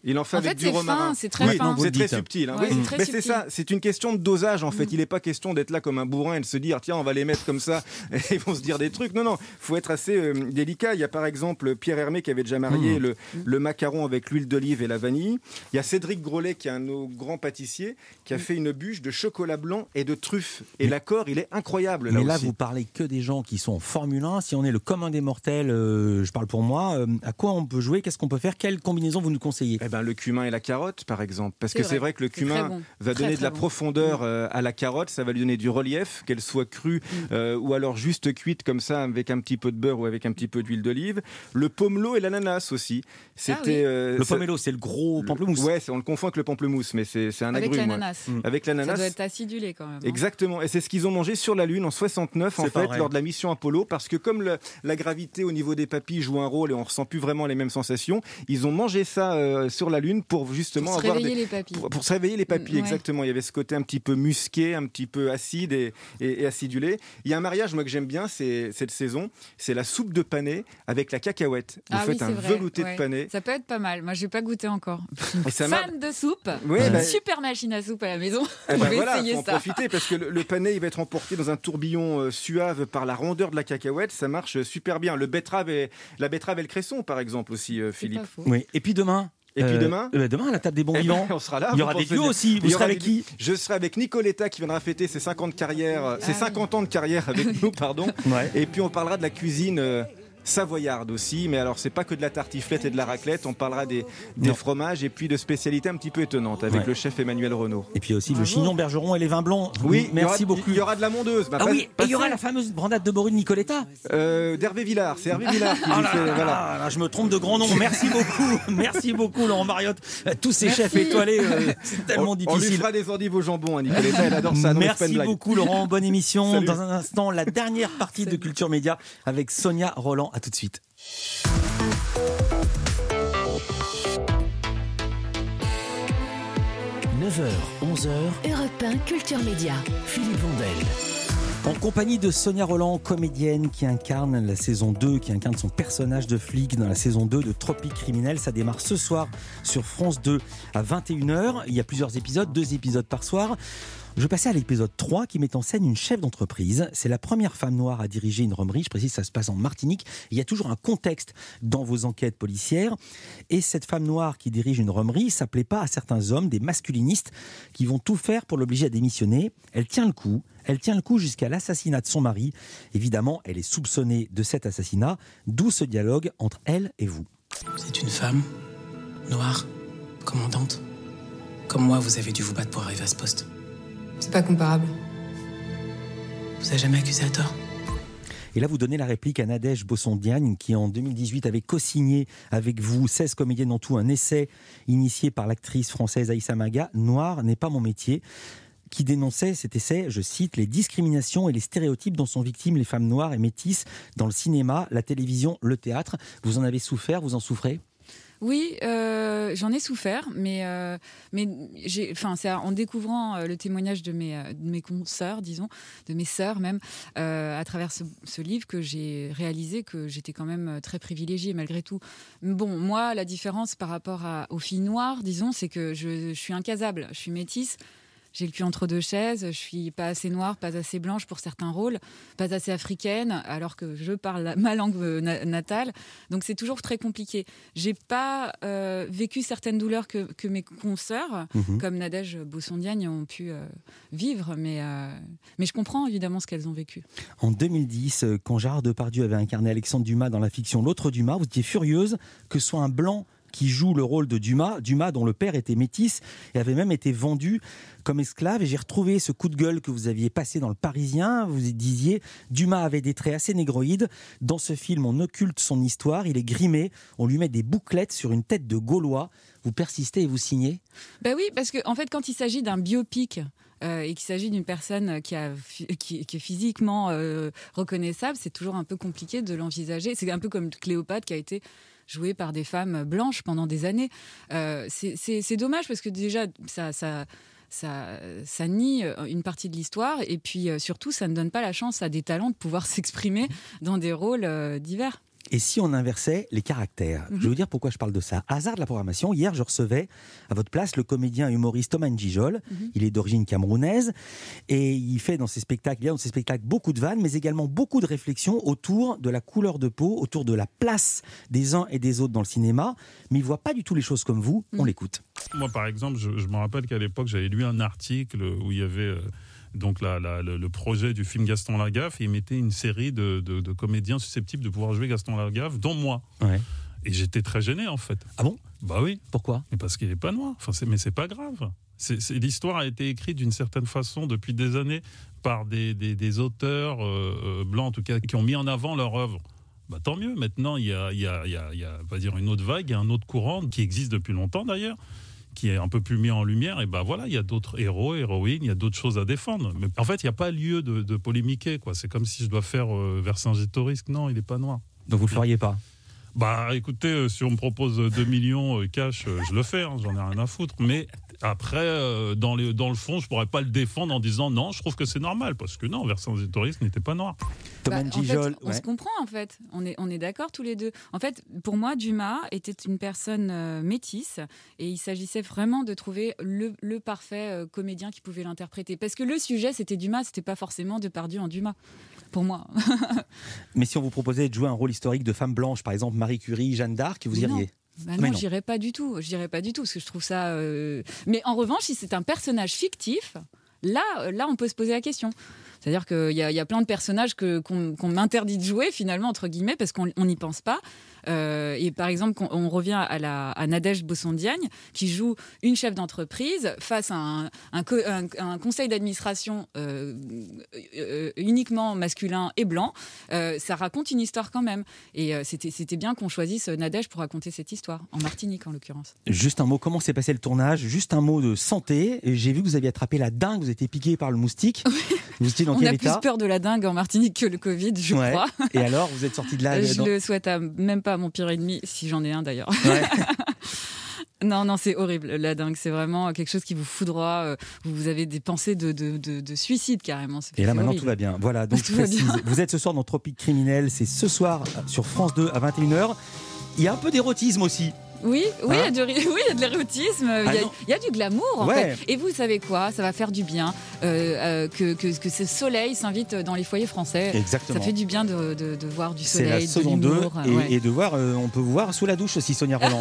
Speaker 17: Il en fait
Speaker 11: En
Speaker 17: avec
Speaker 11: fait,
Speaker 17: du
Speaker 11: c'est
Speaker 17: romarin.
Speaker 11: fin, c'est très
Speaker 17: oui,
Speaker 11: fin.
Speaker 17: C'est très
Speaker 3: dites.
Speaker 17: subtil. Hein.
Speaker 11: Ouais,
Speaker 17: Oui.
Speaker 11: c'est très
Speaker 17: Mais c'est
Speaker 11: subtil.
Speaker 17: ça, c'est une question de dosage en fait. Il n'est pas question d'être là comme un bourrin et de se dire tiens, on va les mettre comme ça et ils vont se dire des trucs. Non, non, faut être assez euh, délicat. Il y a par exemple Pierre Hermé qui avait déjà marié
Speaker 3: Mmh.
Speaker 17: le, le macaron avec l'huile d'olive et la vanille. Il y a Cédric Grolet qui est un de nos grands pâtissiers qui a fait une bûche de chocolat blanc et de truffes. Et l'accord, il est incroyable. Là
Speaker 3: Mais là,
Speaker 17: aussi.
Speaker 3: vous parlez que des gens qui sont en Formule un. Si on est le commun des mortels, euh, je parle pour moi, euh, à quoi on peut jouer? Qu'est-ce qu'on peut faire? Quelle combinaison vous nous conseillez?
Speaker 17: Eh ben, le cumin et la carotte, par exemple. Parce
Speaker 11: C'est
Speaker 17: que
Speaker 11: vrai.
Speaker 17: c'est vrai que le
Speaker 11: C'est
Speaker 17: cumin
Speaker 11: très bon.
Speaker 17: va
Speaker 11: Très,
Speaker 17: donner
Speaker 11: très
Speaker 17: de la
Speaker 11: bon.
Speaker 17: profondeur euh, à la carotte, ça va lui donner du relief, qu'elle soit crue euh, ou alors juste cuite comme ça avec un petit peu de beurre ou avec un petit peu d'huile d'olive. Le pomelo et l'ananas aussi. C'était,
Speaker 11: Ah oui.
Speaker 17: euh,
Speaker 3: Le
Speaker 17: ça-
Speaker 3: pomelo, c'est le gros
Speaker 17: le-
Speaker 3: pamplemousse.
Speaker 17: Ouais, c'est- on le confond avec le pamplemousse, mais c'est, c'est un
Speaker 11: Avec
Speaker 17: agrume. ouais.
Speaker 11: l'ananas.
Speaker 3: Mm.
Speaker 17: Avec
Speaker 11: Ça
Speaker 17: l'ananas.
Speaker 11: doit être acidulé quand même. hein.
Speaker 17: Exactement, et c'est ce qu'ils ont mangé sur la Lune en soixante-neuf en
Speaker 3: C'est pas
Speaker 17: fait
Speaker 3: vrai.
Speaker 17: lors de la mission Apollo, parce que comme le- la gravité au niveau des papilles joue un rôle et on ressent plus vraiment les mêmes sensations, ils ont mangé ça euh, sur la Lune pour justement
Speaker 11: Pour se
Speaker 17: avoir
Speaker 11: réveiller
Speaker 17: des-
Speaker 11: les papilles.
Speaker 17: pour, pour se réveiller les papilles,
Speaker 11: Ouais.
Speaker 17: exactement. Il y avait ce côté un petit peu musqué, un petit peu acide et, et- et acidulé. Il y a un mariage moi que j'aime bien, c'est cette saison, c'est la soupe de panais avec la cacahuète. Vous
Speaker 11: Ah
Speaker 17: faites
Speaker 11: oui,
Speaker 17: un
Speaker 11: c'est vrai,
Speaker 17: velouté
Speaker 11: ouais.
Speaker 17: de panais.
Speaker 11: Ça peut être pas mal. Moi, j'ai pas goûté encore. Je suis une
Speaker 17: Et ça m'a-
Speaker 11: fan de soupe.
Speaker 17: Oui,
Speaker 11: J'ai
Speaker 17: bah-
Speaker 11: une super machine à soupe à la maison.
Speaker 17: Eh
Speaker 11: Je
Speaker 17: ben
Speaker 11: vais
Speaker 17: voilà,
Speaker 11: essayer
Speaker 17: faut en
Speaker 11: ça.
Speaker 17: profiter parce que le, le panais il va être emporté dans un tourbillon euh, suave par la rondeur de la cacahuète, ça marche super bien. Le betterave et la betterave et le cresson par exemple aussi, euh, Philippe.
Speaker 11: Pas faux.
Speaker 3: Oui. Et puis demain
Speaker 17: Et puis
Speaker 3: euh,
Speaker 17: demain
Speaker 3: euh, Demain, à la table des bons
Speaker 17: Eh ben,
Speaker 3: vivants.
Speaker 17: on sera là.
Speaker 3: Il y
Speaker 17: vous
Speaker 3: aura des
Speaker 17: pensez
Speaker 3: duos
Speaker 17: bien.
Speaker 3: aussi. Vous
Speaker 17: Il y
Speaker 3: serez
Speaker 17: aura
Speaker 3: avec
Speaker 17: des-
Speaker 3: qui?
Speaker 17: Je serai avec Nicoletta qui viendra fêter ses cinquante carrières, ses
Speaker 11: Ah
Speaker 17: cinquante ans de carrière avec nous, pardon.
Speaker 3: Ouais.
Speaker 17: Et puis on parlera de la cuisine euh, savoyarde aussi, mais alors c'est pas que de la tartiflette et de la raclette, on parlera des, des
Speaker 3: Non.
Speaker 17: fromages et puis de spécialités un petit peu étonnantes avec
Speaker 3: Ouais.
Speaker 17: le chef Emmanuel Renaud.
Speaker 3: Et puis aussi le chignon bergeron et les vins blancs.
Speaker 17: Oui, il y aura-
Speaker 3: merci beaucoup.
Speaker 17: Il y aura de la mondeuse. Bah,
Speaker 3: Ah
Speaker 17: pas-
Speaker 3: oui, et il y aura
Speaker 17: passez.
Speaker 3: la fameuse brandade de morue de Nicoletta.
Speaker 17: Euh, d'Hervé Villard, c'est Hervé Villard qui
Speaker 3: Oh
Speaker 17: lui
Speaker 3: là
Speaker 17: fait-
Speaker 3: là
Speaker 17: voilà.
Speaker 3: là là, je me trompe de grand nom. Merci beaucoup, merci beaucoup Laurent Mariotte. Euh, Tous ces
Speaker 11: Merci.
Speaker 3: chefs étoilés, euh, c'est tellement
Speaker 17: On, on lui
Speaker 3: difficile.
Speaker 17: fera des endives au jambon, hein, Nicoletta, elle adore ça. non, mais c'est pas une
Speaker 3: Merci
Speaker 17: blague.
Speaker 3: beaucoup Laurent, bonne émission.
Speaker 17: Salut.
Speaker 3: Dans un instant, la dernière partie de Culture Média avec Sonia Roland. À tout de suite.
Speaker 2: neuf heures, onze heures,
Speaker 7: Europe un Culture Média.
Speaker 2: Philippe Vandel.
Speaker 3: En compagnie de Sonia Roland, comédienne qui incarne la saison deux, qui incarne son personnage de flic dans la saison deux de Tropique Criminel. Ça démarre ce soir sur France deux à vingt et une heures. Il y a plusieurs épisodes, deux épisodes par soir. Je vais passer à l'épisode trois qui met en scène une chef d'entreprise. C'est la première femme noire à diriger une romerie. Je précise, ça se passe en Martinique. Il y a toujours un contexte dans vos enquêtes policières. Et cette femme noire qui dirige une romerie, ça plaît pas à certains hommes, des masculinistes, qui vont tout faire pour l'obliger à démissionner. Elle tient le coup. Elle tient le coup jusqu'à l'assassinat de son mari. Évidemment, elle est soupçonnée de cet assassinat. D'où ce dialogue entre elle et vous.
Speaker 18: C'est une femme, noire, commandante. Comme moi, vous avez dû vous battre pour arriver à ce poste.
Speaker 19: C'est pas comparable.
Speaker 18: Vous avez jamais accusé à tort.
Speaker 3: Et là, vous donnez la réplique à Nadège Bossondiagne, qui en deux mille dix-huit avait co-signé avec vous, seize comédiennes en tout, un essai initié par l'actrice française Aïssa Maga, « Noir n'est pas mon métier », qui dénonçait cet essai, je cite, les discriminations et les stéréotypes dont sont victimes les femmes noires et métisses dans le cinéma, la télévision, le théâtre. Vous en avez souffert, vous en souffrez ?
Speaker 11: Oui, euh, j'en ai souffert, mais, euh, mais j'ai, enfin, c'est en découvrant euh, le témoignage de mes, euh, de mes consoeurs, disons, de mes sœurs même, euh, à travers ce, ce livre, que j'ai réalisé que j'étais quand même très privilégiée malgré tout. Bon, moi, la différence par rapport à, aux filles noires, disons, c'est que je, je suis incasable, je suis métisse. J'ai le cul entre deux chaises, je suis pas assez noire, pas assez blanche pour certains rôles, pas assez africaine, alors que je parle ma langue na- natale. Donc c'est toujours très compliqué. J'ai pas euh, vécu certaines douleurs que, que mes consoeurs,
Speaker 3: Mhm.
Speaker 11: comme Nadège Bossondiagne, ont pu euh, vivre, mais, euh, mais je comprends évidemment ce qu'elles ont vécu.
Speaker 3: En deux mille dix, euh, quand Gérard Depardieu avait incarné Alexandre Dumas dans la fiction L'autre Dumas, vous étiez furieuse que ce soit un blanc qui joue le rôle de Dumas, Dumas dont le père était métis et avait même été vendu comme esclave. Et j'ai retrouvé ce coup de gueule que vous aviez passé dans Le Parisien. Vous disiez, Dumas avait des traits assez négroïdes. Dans ce film, on occulte son histoire. Il est grimé. On lui met des bouclettes sur une tête de Gaulois. Vous persistez et vous signez ?
Speaker 11: Ben oui, parce que en fait, quand il s'agit d'un biopic euh, et qu'il s'agit d'une personne qui, a, qui, qui est physiquement euh, reconnaissable, c'est toujours un peu compliqué de l'envisager. C'est un peu comme Cléopâtre qui a été jouée par des femmes blanches pendant des années. Euh, c'est, c'est, c'est dommage parce que déjà, ça... ça Ça, ça nie une partie de l'histoire et puis euh, surtout ça ne donne pas la chance à des talents de pouvoir s'exprimer dans des rôles euh, divers.
Speaker 3: Et si on inversait les caractères?
Speaker 11: Mhm.
Speaker 3: Je vais vous dire pourquoi je parle de ça. Hasard de la programmation, hier je recevais à votre place le comédien et humoriste Thomas Njijol.
Speaker 11: Mhm.
Speaker 3: Il est d'origine camerounaise et il fait dans ses spectacles, il y a dans ses spectacles beaucoup de vannes, mais également beaucoup de réflexions autour de la couleur de peau, autour de la place des uns et des autres dans le cinéma. Mais il ne voit pas du tout les choses comme vous. On l'écoute.
Speaker 19: Moi, par exemple, je, je me rappelle qu'à l'époque, j'avais lu un article où il y avait euh, donc la, la, le, le projet du film Gaston Lagaffe et il mettait une série de, de, de comédiens susceptibles de pouvoir jouer Gaston Lagaffe, dont moi.
Speaker 3: Ouais.
Speaker 19: Et j'étais très gêné, en fait.
Speaker 3: Ah bon?
Speaker 19: Bah oui.
Speaker 3: Pourquoi?
Speaker 19: Mais parce qu'il n'est pas noir. Enfin, c'est, mais c'est pas grave. C'est, c'est, l'histoire a été écrite d'une certaine façon depuis des années par des, des, des auteurs euh, euh, blancs, en tout cas, qui ont mis en avant leur œuvre. Bah, tant mieux. Maintenant, il y a, il y a, il y a, il y a on va dire une autre vague, il y a un autre courant qui existe depuis longtemps d'ailleurs, qui est un peu plus mis en lumière. Et ben bah, voilà, il y a d'autres héros, héroïnes, il y a d'autres choses à défendre. Mais en fait, il n'y a pas lieu de, de polémiquer, quoi. C'est comme si je dois faire euh, Vercingétorix. Non, il n'est pas noir.
Speaker 3: Donc vous ne le feriez pas?
Speaker 19: Bah écoutez, euh, si on me propose deux millions euh, cash, euh, je le fais, hein, j'en ai rien à foutre. Mais après, euh, dans, les, dans le fond, je ne pourrais pas le défendre en disant non, je trouve que c'est normal. Parce que non, Vercingétorix n'était pas noir.
Speaker 3: Thomas
Speaker 11: Bah, en
Speaker 3: Njijol,
Speaker 11: fait, on
Speaker 3: ouais.
Speaker 11: se comprend en fait, on est, on est d'accord tous les deux. En fait, pour moi, Dumas était une personne euh, métisse et il s'agissait vraiment de trouver le, le parfait euh, comédien qui pouvait l'interpréter. Parce que le sujet, c'était Dumas, c'était pas forcément Depardieu en Dumas, pour moi.
Speaker 3: Mais si on vous proposait de jouer un rôle historique de femme blanche, par exemple Marie Curie, Jeanne d'Arc, vous
Speaker 11: Mais non.
Speaker 3: iriez?
Speaker 11: Bah
Speaker 3: Mais
Speaker 11: non,
Speaker 3: non.
Speaker 11: j'irais pas du tout. J'irais pas du tout parce que je trouve ça. euh, Mais en revanche, si c'est un personnage fictif, là, euh, là, on peut se poser la question. C'est-à-dire qu'il y, y a plein de personnages que, qu'on, qu'on m'interdit de jouer, finalement, entre guillemets, parce qu'on n'y pense pas. Euh, et par exemple, on, on revient à, la, à Nadège Bossondiagne, qui joue une chef d'entreprise face à un, un, co- un, un conseil d'administration euh, euh, uniquement masculin et blanc. Euh, ça raconte une histoire quand même. Et euh, c'était, c'était bien qu'on choisisse Nadège pour raconter cette histoire, en Martinique en l'occurrence.
Speaker 3: Juste un mot, comment s'est passé le tournage? Juste un mot de santé. J'ai vu que vous aviez attrapé la dingue, vous étiez piqué par le moustique. Vous étiez dans
Speaker 11: On
Speaker 3: quel
Speaker 11: a
Speaker 3: état?
Speaker 11: plus peur de la dingue en Martinique que le Covid, je
Speaker 3: Ouais.
Speaker 11: crois.
Speaker 3: Et alors, vous êtes sorti de là?
Speaker 11: Je
Speaker 3: dans-
Speaker 11: le souhaite à même pas à mon pire ennemi, si j'en ai un d'ailleurs.
Speaker 3: Ouais.
Speaker 11: Non, non, c'est horrible, la dingue. C'est vraiment quelque chose qui vous foudroie. euh, Vous avez des pensées de, de, de, de suicide carrément. C'est-
Speaker 3: Et là
Speaker 11: c'est
Speaker 3: maintenant
Speaker 11: horrible.
Speaker 3: tout va bien. Voilà, donc
Speaker 11: Tout
Speaker 3: je
Speaker 11: va
Speaker 3: précise,
Speaker 11: bien.
Speaker 3: vous êtes ce soir dans Tropique Criminel, c'est ce soir sur France deux à vingt et une heures. Il y a un peu d'érotisme aussi.
Speaker 11: Oui, oui, il y a
Speaker 3: Hein
Speaker 11: du ri- oui, il y a de l'érotisme, il y,
Speaker 3: Ah
Speaker 11: a-
Speaker 3: non.
Speaker 11: il y a du glamour en
Speaker 3: Ouais.
Speaker 11: fait. Et vous savez quoi? Ça va faire du bien euh, euh, que, que, que ce soleil s'invite dans les foyers français.
Speaker 3: Exactement.
Speaker 11: Ça fait du bien de, de, de voir du
Speaker 3: C'est
Speaker 11: soleil,
Speaker 3: la
Speaker 11: de
Speaker 3: saison deux
Speaker 11: l'humour.
Speaker 3: et,
Speaker 11: ouais.
Speaker 3: et de voir, euh, on peut vous voir sous la douche aussi, Sonia Roland.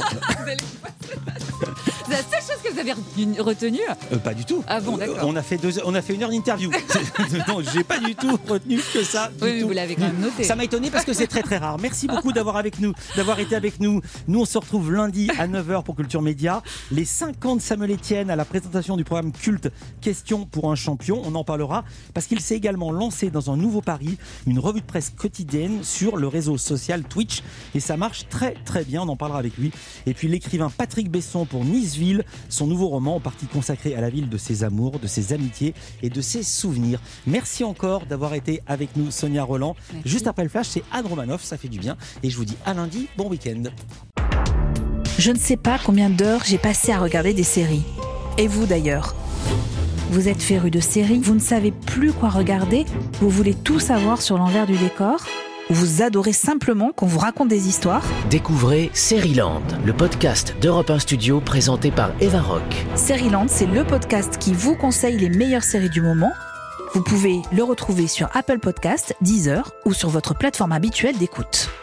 Speaker 11: C'est la seule chose que vous avez retenu- retenue.
Speaker 3: Euh, pas du tout.
Speaker 11: Ah bon, d'accord.
Speaker 3: Euh, on a fait deux, heures- on a fait une heure d'interview. Non, j'ai pas du tout retenu que ça. du
Speaker 11: Oui, mais
Speaker 3: tout.
Speaker 11: vous l'avez quand même noté.
Speaker 3: Ça m'a étonné parce que c'est très très rare. Merci beaucoup d'avoir avec nous, d'avoir été avec nous. Nous on se retrouve lundi à neuf heures pour Culture Média. Les cinq ans de Samuel Etienne à la présentation du programme culte Question pour un champion. On en parlera parce qu'il s'est également lancé dans un nouveau pari, une revue de presse quotidienne sur le réseau social Twitch et ça marche très très bien. On en parlera avec lui. Et puis l'écrivain Patrick Besson pour Niceville, son nouveau roman en partie consacré à la ville de ses amours, de ses amitiés et de ses souvenirs. Merci encore d'avoir été avec nous, Sonia Roland.
Speaker 11: Merci.
Speaker 3: Juste après le flash, c'est Anne Romanoff, ça fait du bien. Et je vous dis à lundi, bon week-end.
Speaker 4: Je ne sais pas combien d'heures j'ai passé à regarder des séries. Et vous d'ailleurs? Vous êtes féru de séries, vous ne savez plus quoi regarder, vous voulez tout savoir sur l'envers du décor? Ou vous adorez simplement qu'on vous raconte des histoires?
Speaker 2: Découvrez Seriland, le podcast d'Europe un Studio présenté par Eva Rock.
Speaker 4: Seriland, c'est le podcast qui vous conseille les meilleures séries du moment. Vous pouvez le retrouver sur Apple Podcasts, Deezer ou sur votre plateforme habituelle d'écoute.